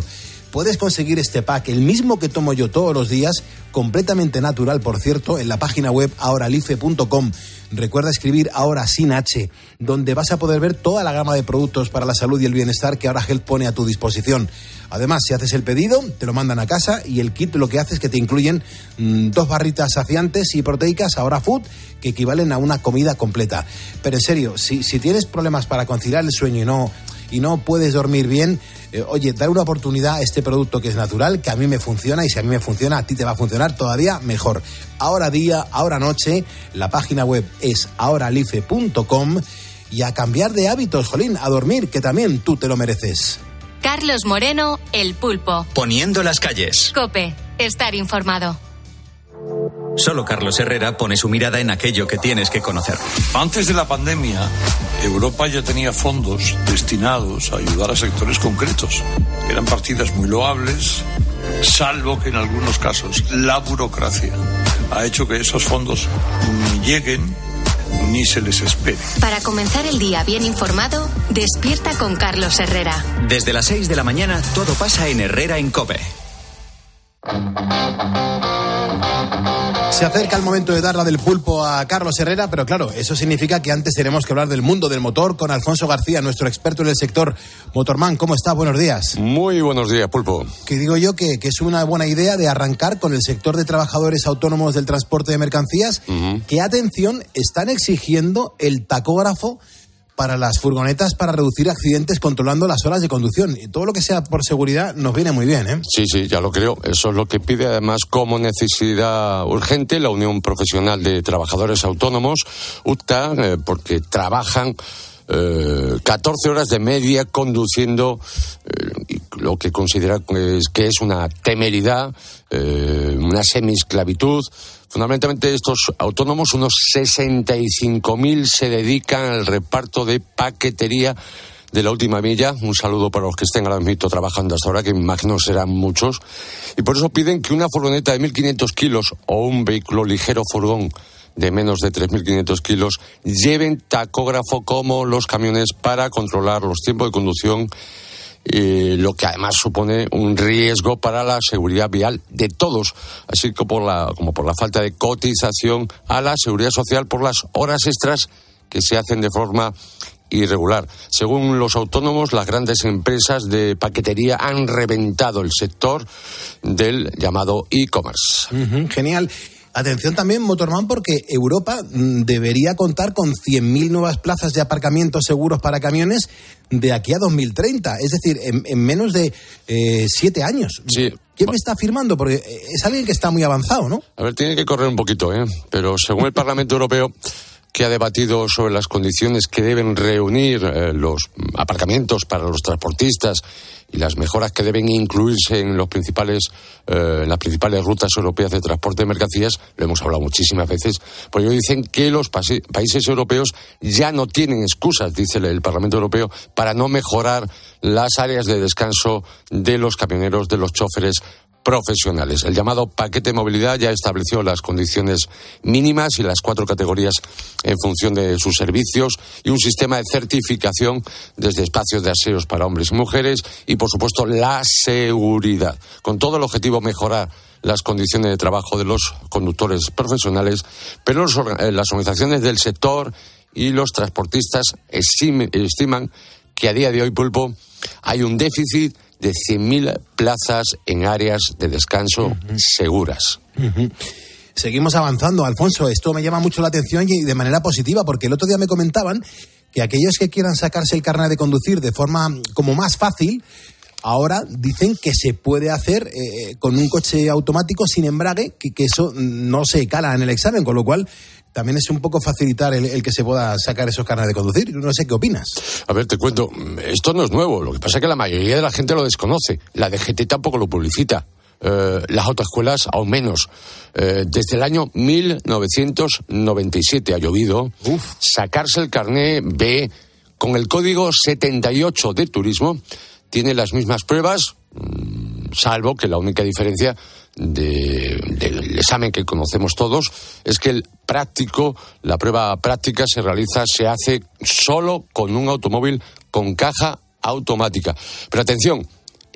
Puedes conseguir este pack, el mismo que tomo yo todos los días, completamente natural, por cierto, en la página web ahoralife punto com. Recuerda escribir ahora sin H, donde vas a poder ver toda la gama de productos para la salud y el bienestar que Ahora Health pone a tu disposición. Además, si haces el pedido, te lo mandan a casa y el kit lo que hace es que te incluyen mmm, dos barritas saciantes y proteicas Ahora Food que equivalen a una comida completa. Pero en serio, si, si tienes problemas para conciliar el sueño y no... y no puedes dormir bien, eh, oye, dar una oportunidad a este producto que es natural, que a mí me funciona, y si a mí me funciona, a ti te va a funcionar todavía mejor. Ahora día, ahora noche, la página web es ahoralife punto com y a cambiar de hábitos, jolín, a dormir, que también tú te lo mereces. Carlos Moreno, El Pulpo. Poniendo las calles. COPE, estar informado. Solo Carlos Herrera pone su mirada en aquello que tienes que conocer. Antes de la pandemia, Europa ya tenía fondos destinados a ayudar a sectores concretos. Eran partidas muy loables, salvo que en algunos casos la burocracia ha hecho que esos fondos ni lleguen ni se les espere. Para comenzar el día bien informado, despierta con Carlos Herrera. Desde las seis de la mañana, todo pasa en Herrera en COPE. Se acerca el momento de dar la del pulpo a Carlos Herrera, pero claro, eso significa que antes tenemos que hablar del mundo del motor con Alfonso García, nuestro experto en el sector. Motorman, ¿cómo está? Buenos días. Muy buenos días, pulpo. Que digo yo que, que es una buena idea de arrancar con el sector de trabajadores autónomos del transporte de mercancías, uh-huh. que, atención, están exigiendo el tacógrafo para las furgonetas para reducir accidentes controlando las horas de conducción. Y todo lo que sea por seguridad nos viene muy bien, ¿eh? Sí, sí, ya lo creo. Eso es lo que pide además como necesidad urgente la Unión Profesional de Trabajadores Autónomos, U T A, eh, porque trabajan eh, catorce horas de media conduciendo eh, lo que considera que es, que es una temeridad, eh, una semiesclavitud. Fundamentalmente estos autónomos, unos sesenta y cinco mil, se dedican al reparto de paquetería de la última milla. Un saludo para los que estén ahora mismo trabajando hasta ahora, que me imagino serán muchos. Y por eso piden que una furgoneta de mil quinientos kilos o un vehículo ligero furgón de menos de tres mil quinientos kilos lleven tacógrafo como los camiones para controlar los tiempos de conducción, Eh, lo que además supone un riesgo para la seguridad vial de todos, así como por la, como por la falta de cotización a la seguridad social por las horas extras que se hacen de forma irregular. Según los autónomos, las grandes empresas de paquetería han reventado el sector del llamado e-commerce. Uh-huh, genial. Atención también, Motorman, porque Europa debería contar con cien mil nuevas plazas de aparcamientos seguros para camiones de aquí a dos mil treinta, es decir, en, en menos de eh, siete años. Sí. ¿Quién me está firmando? Porque es alguien que está muy avanzado, ¿no? A ver, tiene que correr un poquito, ¿eh? Pero según el Parlamento Europeo, que ha debatido sobre las condiciones que deben reunir eh, los aparcamientos para los transportistas y las mejoras que deben incluirse en los principales eh, en las principales rutas europeas de transporte de mercancías, lo hemos hablado muchísimas veces, pues ellos dicen que los pasi- países europeos ya no tienen excusas, dice el Parlamento Europeo, para no mejorar las áreas de descanso de los camioneros, de los choferes profesionales. El llamado paquete de movilidad ya estableció las condiciones mínimas y las cuatro categorías en función de sus servicios y un sistema de certificación desde espacios de aseos para hombres y mujeres y, por supuesto, la seguridad. Con todo el objetivo de mejorar las condiciones de trabajo de los conductores profesionales, pero los, las organizaciones del sector y los transportistas estiman, estiman que a día de hoy, Pulpo, hay un déficit de cien mil plazas en áreas de descanso uh-huh. seguras. Uh-huh. Seguimos avanzando, Alfonso. Esto me llama mucho la atención y de manera positiva, porque el otro día me comentaban que aquellos que quieran sacarse el carnet de conducir de forma como más fácil, ahora dicen que se puede hacer eh, con un coche automático sin embrague, que, que eso no se cala en el examen, con lo cual también es un poco facilitar el, el que se pueda sacar esos carnets de conducir. No sé qué opinas. A ver, te cuento, esto no es nuevo, lo que pasa es que la mayoría de la gente lo desconoce. La D G T tampoco lo publicita. Eh, las autoescuelas aún menos. Eh, desde el año mil novecientos noventa y siete ha llovido. Uf. Sacarse el carné B con el código setenta y ocho de turismo tiene las mismas pruebas, salvo que la única diferencia de, del examen que conocemos todos es que el práctico, la prueba práctica se realiza, se hace solo con un automóvil con caja automática. Pero atención,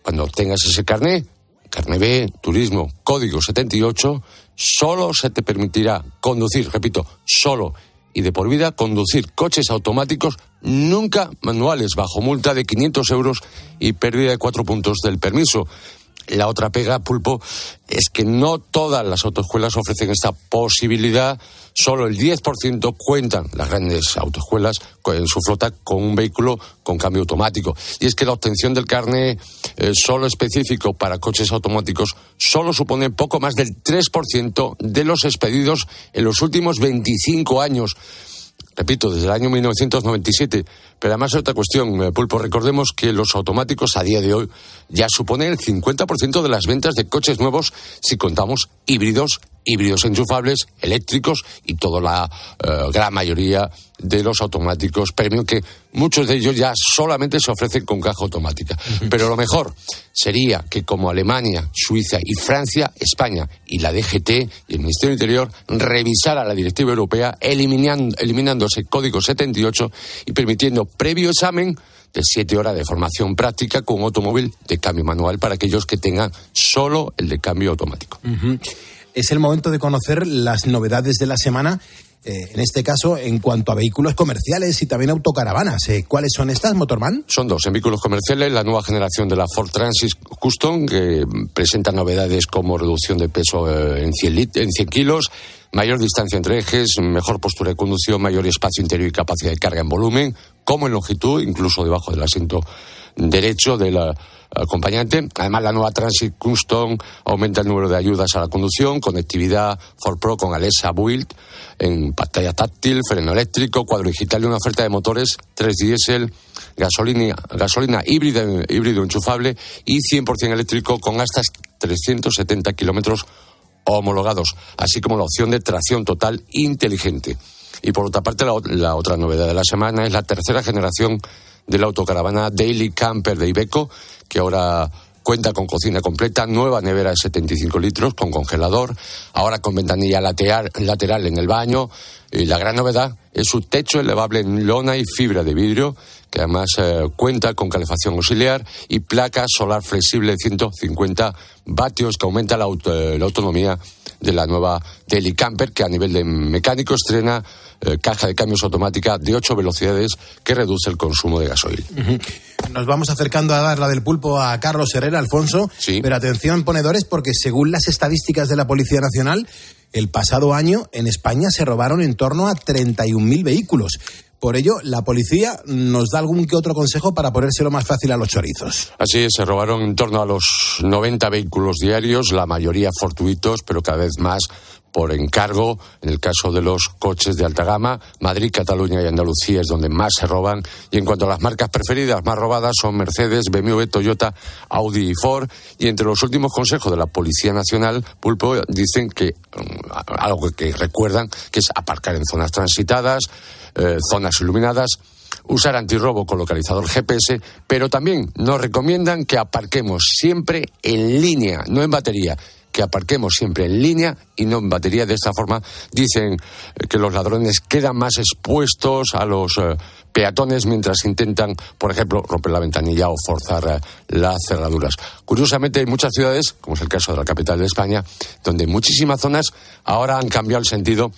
cuando tengas ese carné, carné B, turismo, código setenta y ocho, solo se te permitirá conducir, repito, solo y de por vida, conducir coches automáticos nunca manuales, bajo multa de quinientos euros y pérdida de cuatro puntos del permiso. La otra pega, Pulpo, es que no todas las autoescuelas ofrecen esta posibilidad. Solo el diez por ciento cuentan, las grandes autoescuelas, en su flota con un vehículo con cambio automático. Y es que la obtención del carné eh, solo específico para coches automáticos solo supone poco más del tres por ciento de los expedidos en los últimos veinticinco años. Repito, desde el año mil novecientos noventa y siete. Pero además hay otra cuestión, Pulpo. Recordemos que los automáticos a día de hoy ya suponen el cincuenta por ciento de las ventas de coches nuevos si contamos híbridos, híbridos enchufables, eléctricos y toda la uh, gran mayoría de los automáticos premium, que muchos de ellos ya solamente se ofrecen con caja automática. Uh-huh. Pero lo mejor sería que como Alemania, Suiza y Francia, España y la D G T y el Ministerio del Interior revisara la directiva europea eliminando, eliminando ese código setenta y ocho y permitiendo previo examen de siete horas de formación práctica con un automóvil de cambio manual para aquellos que tengan solo el de cambio automático. Uh-huh. Es el momento de conocer las novedades de la semana, eh, en este caso en cuanto a vehículos comerciales y también autocaravanas. Eh, ¿Cuáles son estas, Motorman? Son dos. En vehículos comerciales, la nueva generación de la Ford Transit Custom, que presenta novedades como reducción de peso eh, en, cien lit- en cien kilos, mayor distancia entre ejes, mejor postura de conducción, mayor espacio interior y capacidad de carga en volumen, como en longitud, incluso debajo del asiento derecho del uh, acompañante. Además, la nueva Transit Custom aumenta el número de ayudas a la conducción, conectividad Ford Pro con Alexa Build, en pantalla táctil, freno eléctrico, cuadro digital y una oferta de motores tres diésel, gasolina, gasolina híbrida, híbrido enchufable y cien por ciento eléctrico con hasta trescientos setenta kilómetros homologados, así como la opción de tracción total inteligente. Y por otra parte, la, la otra novedad de la semana es la tercera generación de la autocaravana Daily Camper de Iveco, que ahora cuenta con cocina completa, nueva nevera de setenta y cinco litros con congelador, ahora con ventanilla lateral, lateral en el baño. Y la gran novedad es su techo elevable en lona y fibra de vidrio, que además eh, cuenta con calefacción auxiliar y placa solar flexible de ciento cincuenta vatios, que aumenta la, auto, eh, la autonomía de la nueva Daily Camper, que a nivel de mecánico estrena eh, caja de cambios automática de ocho velocidades que reduce el consumo de gasoil. Uh-huh. Nos vamos acercando a dar la del pulpo a Carlos Herrera, Alfonso. Sí. Pero atención, ponedores, porque según las estadísticas de la Policía Nacional, el pasado año en España se robaron en torno a treinta y un mil vehículos. Por ello, la policía nos da algún que otro consejo para ponérselo más fácil a los chorizos. Así es, se robaron en torno a los noventa vehículos diarios, la mayoría fortuitos, pero cada vez más por encargo. En el caso de los coches de alta gama, Madrid, Cataluña y Andalucía es donde más se roban. Y en cuanto a las marcas preferidas más robadas son Mercedes, B M W, Toyota, Audi y Ford. Y entre los últimos consejos de la Policía Nacional, Pulpo, dicen que algo que recuerdan, que es aparcar en zonas transitadas, eh, zonas iluminadas, usar antirrobo con localizador G P S, pero también nos recomiendan que aparquemos siempre en línea, no en batería, que aparquemos siempre en línea y no en batería. De esta forma dicen que los ladrones quedan más expuestos a los eh, peatones mientras intentan, por ejemplo, romper la ventanilla o forzar eh, las cerraduras. Curiosamente, hay muchas ciudades, como es el caso de la capital de España, donde muchísimas zonas ahora han cambiado el sentido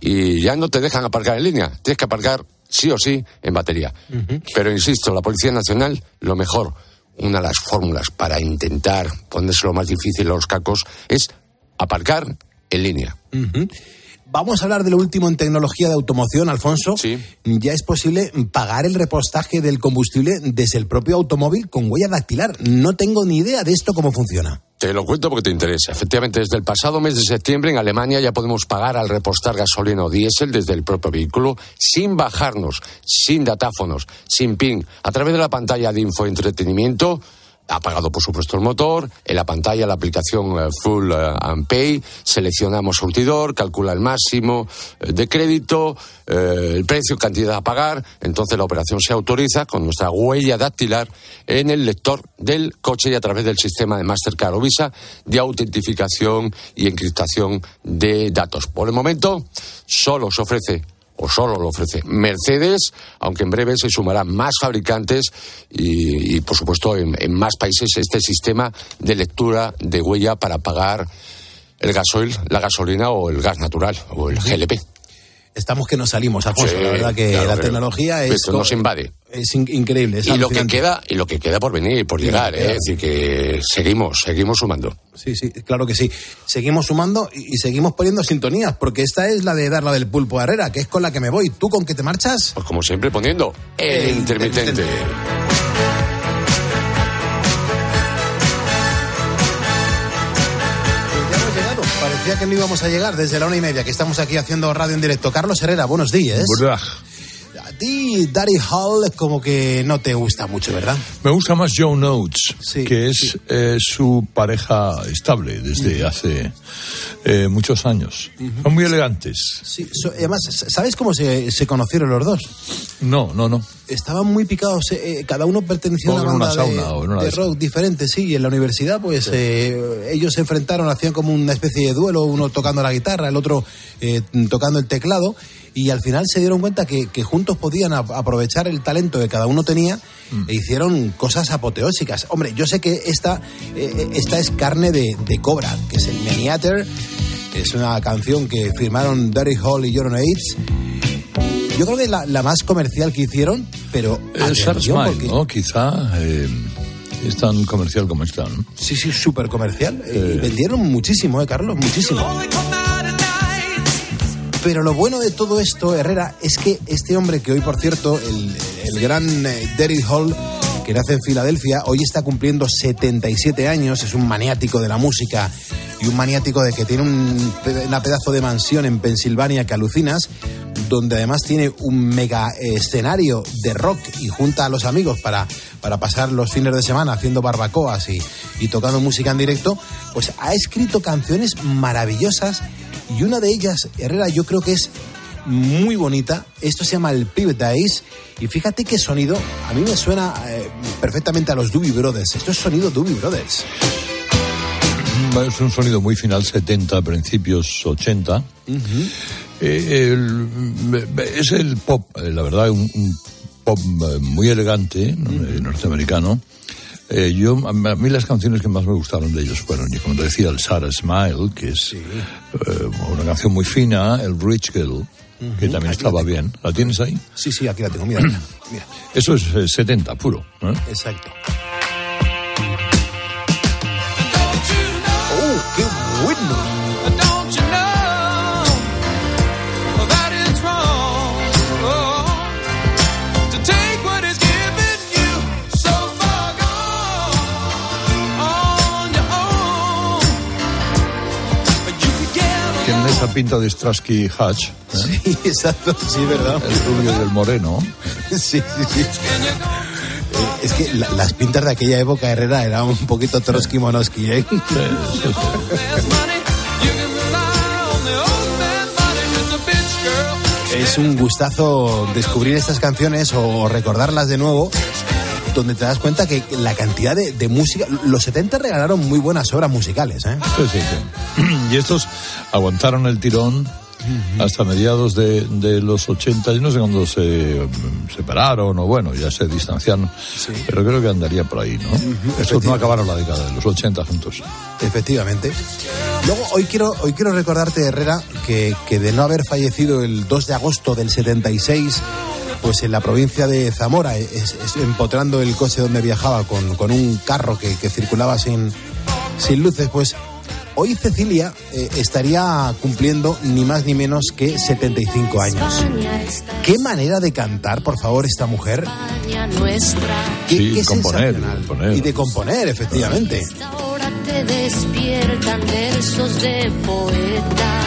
y ya no te dejan aparcar en línea, tienes que aparcar sí o sí en batería. Uh-huh. Pero insisto, la Policía Nacional, lo mejor, una de las fórmulas para intentar ponérselo más difícil a los cacos es aparcar en línea. Uh-huh. Vamos a hablar de lo último en tecnología de automoción, Alfonso. Sí. Ya es posible pagar el repostaje del combustible desde el propio automóvil con huella dactilar. No tengo ni idea de esto cómo funciona. Te lo cuento porque te interesa. Efectivamente, desde el pasado mes de septiembre en Alemania ya podemos pagar al repostar gasolina o diésel desde el propio vehículo sin bajarnos, sin datáfonos, sin PIN, a través de la pantalla de infoentretenimiento. Apagado, por supuesto, el motor. En la pantalla, la aplicación uh, Full uh, and Pay. Seleccionamos surtidor, calcula el máximo uh, de crédito, uh, el precio, cantidad a pagar. Entonces la operación se autoriza con nuestra huella dactilar en el lector del coche y a través del sistema de Mastercard o Visa de autentificación y encriptación de datos. Por el momento, solo se ofrece o solo lo ofrece Mercedes, aunque en breve se sumarán más fabricantes y, y por supuesto, en, en más países este sistema de lectura de huella para pagar el gasoil, la gasolina o el gas natural o el G L P. Estamos que nos salimos, Alfonso. Sí, la verdad que claro, la tecnología es... Esto nos invade. Es in- increíble. Es y lo que queda y lo que queda por venir, por llegar, ¿eh? Es decir, que seguimos, seguimos sumando. Sí, sí, claro que sí. Seguimos sumando y, y seguimos poniendo sintonías, porque esta es la de Darla del Pulpo a Herrera, que es con la que me voy. ¿Tú con qué te marchas? Pues como siempre poniendo el, el intermitente. intermitente. Parecía que no íbamos a llegar desde la una y media, que estamos aquí haciendo radio en directo. Carlos Herrera, buenos días. Buenas. A ti, Daddy Hall, como que no te gusta mucho, ¿verdad? Me gusta más John Oates, sí, que es sí. eh, su pareja estable desde uh-huh. hace eh, muchos años. Uh-huh. Son muy elegantes. Sí, so, además, ¿sabes cómo se, se conocieron los dos? No, no, no. Estaban muy picados, eh, cada uno pertenecía a una banda una sauna, de, o en una de rock diferente, sí, y en la universidad pues sí. eh, ellos se enfrentaron, hacían como una especie de duelo, uno tocando la guitarra, el otro eh, tocando el teclado, y al final se dieron cuenta que, que juntos podían a, aprovechar el talento que cada uno tenía mm. e hicieron cosas apoteósicas. Hombre, yo sé que esta, eh, esta es carne de, de cobra, que es el Maniater, es una canción que firmaron Daddy Hall y John Oates. Yo creo que es la, la más comercial que hicieron, pero... El Star Smile, porque... ¿no? Quizá eh, es tan comercial como esta, ¿no? Sí, sí, súper comercial. Eh... Eh, vendieron muchísimo, ¿eh, Carlos? Muchísimo. Pero lo bueno de todo esto, Herrera, es que este hombre, que hoy, por cierto, el, el gran eh, Daddy Hall, que nace en Filadelfia, hoy está cumpliendo setenta y siete años, es un maniático de la música y un maniático de que tiene un una pedazo de mansión en Pensilvania que alucinas, donde además tiene un mega escenario de rock y junta a los amigos para, para pasar los fines de semana haciendo barbacoas y, y tocando música en directo. Pues ha escrito canciones maravillosas y una de ellas, Herrera, yo creo que es muy bonita. Esto se llama el Private Days y fíjate qué sonido, a mí me suena eh, perfectamente a los Doobie Brothers. Esto es sonido Doobie Brothers. Es un sonido muy final setenta, principios ochenta. Uh-huh. Eh, el, es el pop, la verdad, un, un pop muy elegante, uh-huh. norteamericano. Eh, yo, a mí las canciones que más me gustaron de ellos fueron, como te decía, el Star Smile, que es sí. eh, una canción muy fina, el Rich Girl, uh-huh. que también aquí estaba bien. ¿La tienes ahí? Sí, sí, aquí la tengo, mira, mira. Eso es eh, setenta, puro, ¿eh? Exacto. ¡Oh, qué bueno! Tienen esa pinta de Starsky y Hutch, ¿eh? Sí, exacto, sí, ¿verdad? El rubio del moreno. Sí, sí, sí. Es que la, las pintas de aquella época, Herrera, eran un poquito Trotsky Monosky, ¿eh? Sí, sí, sí. Es un gustazo descubrir estas canciones o recordarlas de nuevo, donde te das cuenta que la cantidad de, de música... Los setenta regalaron muy buenas obras musicales, ¿eh? Sí, sí, sí. Y estos aguantaron el tirón uh-huh. hasta mediados de, de los ochenta. Yo no sé cuándo se separaron o bueno, ya se distanciaron, sí. pero creo que andaría por ahí, ¿no? Uh-huh. Estos no acabaron la década de los ochenta juntos. Efectivamente. Luego, hoy quiero, hoy quiero recordarte, Herrera, que, que de no haber fallecido el dos de agosto del setenta y seis... pues en la provincia de Zamora, es, es, empotrando el coche donde viajaba con, con un carro que, que circulaba sin, sin luces, pues hoy Cecilia eh, estaría cumpliendo ni más ni menos que setenta y cinco años. Qué manera de cantar, por favor, esta mujer. Qué, sí, qué componer, sensacional. componer. Y de componer, efectivamente. Ahora te despiertan versos de poetas.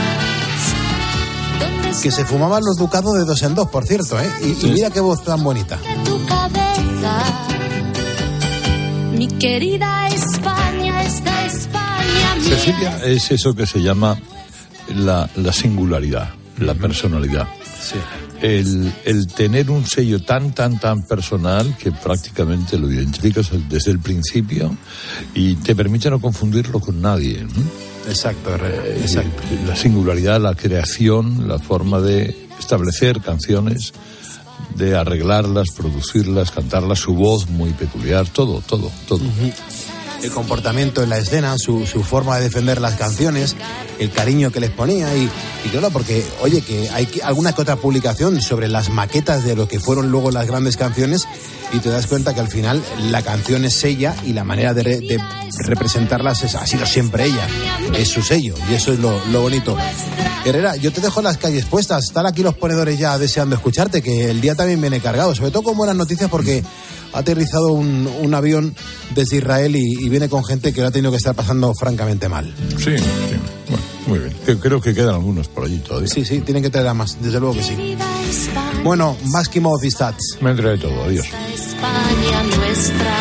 Que se fumaban los ducados de dos en dos, por cierto, ¿eh? Y, sí. y mira qué voz tan bonita. Tu cabeza, mi querida España, esta España mía. Cecilia es eso que se llama la, la singularidad, la personalidad. Sí. El, el tener un sello tan, tan, tan personal que prácticamente lo identificas desde el principio y te permite no confundirlo con nadie, ¿no? Exacto, exacto. La singularidad, la creación, la forma de establecer canciones, de arreglarlas, producirlas, cantarlas, su voz muy peculiar, todo, todo, todo. Uh-huh. El comportamiento en la escena, su, su forma de defender las canciones, el cariño que les ponía y, y claro, porque, oye, que hay que, alguna que otra publicación sobre las maquetas de lo que fueron luego las grandes canciones y te das cuenta que al final la canción es ella y la manera de, re, de representarlas es, ha sido siempre ella, es su sello y eso es lo, lo bonito. Herrera, yo te dejo las calles puestas, están aquí los ponedores ya deseando escucharte, que el día también viene cargado, sobre todo con buenas noticias porque ha aterrizado un, un avión desde Israel y, y viene con gente que lo ha tenido que estar pasando francamente mal. Sí, sí, bueno, muy bien. Creo que quedan algunos por allí todavía. Sí, sí, tienen que traer a más, desde luego que sí. Bueno, Máximo of the Stats. Me entré de todo, adiós. España nuestra.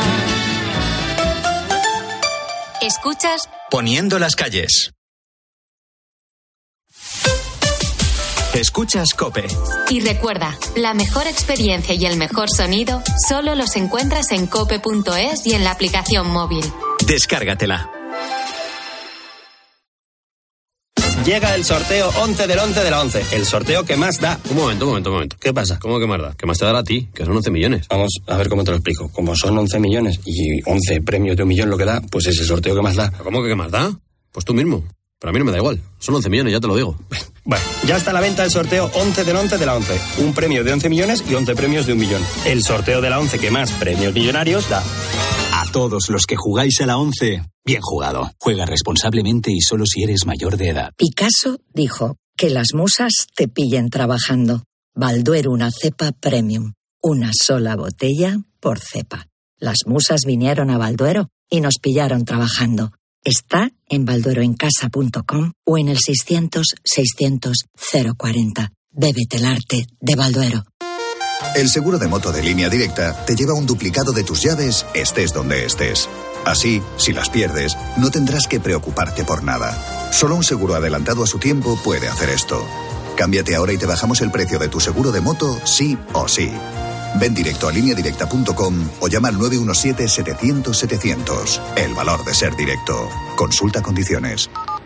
Escuchas Poniendo las calles. Escuchas COPE. Y recuerda, la mejor experiencia y el mejor sonido solo los encuentras en cope punto es y en la aplicación móvil. Descárgatela. Llega el sorteo once del once de la once. El sorteo que más da. Un momento, un momento, un momento. ¿Qué pasa? ¿Cómo que más da? ¿Qué más te dará a ti? Que son once millones. Vamos a ver cómo te lo explico. Como son once millones y once premios de un millón lo que da, pues es el sorteo que más da. ¿Cómo que qué más da? Pues tú mismo. Pero a mí no me da igual. Son once millones, ya te lo digo. Bueno, ya está a la venta el sorteo once del once de la once. Un premio de once millones y once premios de un millón. El sorteo de la once que más premios millonarios da. A todos los que jugáis a la once, bien jugado. Juega responsablemente y solo si eres mayor de edad. Picasso dijo que las musas te pillen trabajando. Balduero una cepa premium. Una sola botella por cepa. Las musas vinieron a Balduero y nos pillaron trabajando. Está en baldueroencasa punto com o en el seiscientos seiscientos cero cuarenta. Bébete el arte de Balduero. El seguro de moto de Línea Directa te lleva un duplicado de tus llaves, estés donde estés. Así, si las pierdes, no tendrás que preocuparte por nada. Solo un seguro adelantado a su tiempo puede hacer esto. Cámbiate ahora y te bajamos el precio de tu seguro de moto, sí o sí. Ven directo a línea directa punto com o llama al nueve uno siete, setecientos, setecientos. El valor de ser directo. Consulta condiciones.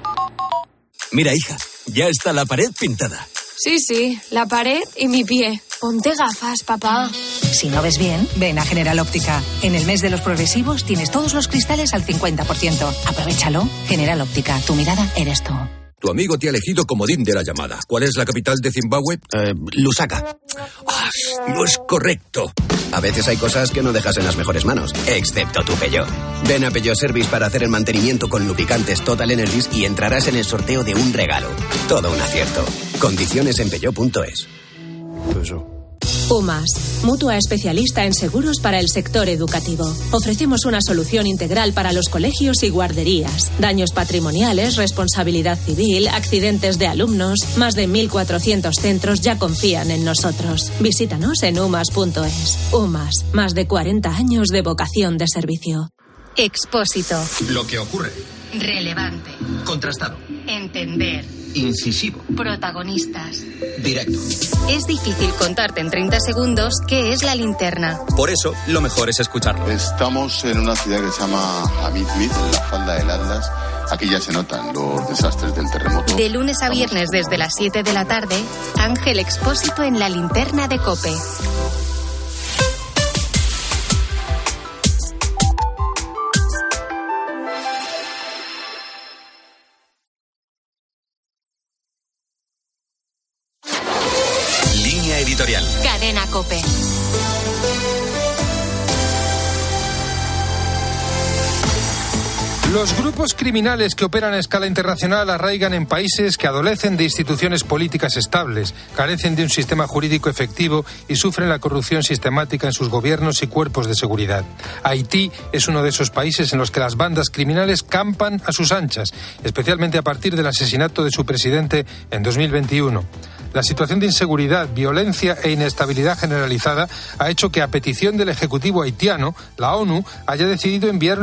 Mira, hija, ya está la pared pintada. Sí, sí, la pared y mi pie. Ponte gafas, papá. Si no ves bien, ven a General Óptica. En el mes de los progresivos tienes todos los cristales al cincuenta por ciento. Aprovéchalo. General Óptica, tu mirada eres tú. Tu amigo te ha elegido comodín de la llamada. ¿Cuál es la capital de Zimbabue? Eh, Lusaka. Ah, no es correcto. A veces hay cosas que no dejas en las mejores manos, excepto tu Peugeot. Ven a Peugeot Service para hacer el mantenimiento con lubricantes Total Energies y entrarás en el sorteo de un regalo. Todo un acierto. Condiciones en peugeot punto es. Eso. UMAS, mutua especialista en seguros para el sector educativo. Ofrecemos una solución integral para los colegios y guarderías. Daños patrimoniales, responsabilidad civil, accidentes de alumnos. Más de mil cuatrocientos centros ya confían en nosotros. Visítanos en umas punto es. UMAS, más de cuarenta años de vocación de servicio. Expósito. Lo que ocurre. Relevante. Contrastado. Entender. Incisivo. Protagonistas. Directo. Es difícil contarte en treinta segundos qué es la linterna. Por eso, lo mejor es escucharlo. Estamos en una ciudad que se llama Hamid Mid, en la falda del Atlas. Aquí ya se notan los desastres del terremoto. De lunes a viernes desde las siete de la tarde, Ángel Expósito en la linterna de COPE. Editorial. Cadena COPE. Los grupos criminales que operan a escala internacional arraigan en países que adolecen de instituciones políticas estables, carecen de un sistema jurídico efectivo y sufren la corrupción sistemática en sus gobiernos y cuerpos de seguridad. Haití es uno de esos países en los que las bandas criminales campan a sus anchas, especialmente a partir del asesinato de su presidente en dos mil veintiuno. La situación de inseguridad, violencia e inestabilidad generalizada ha hecho que, a petición del Ejecutivo haitiano, la ONU haya decidido enviar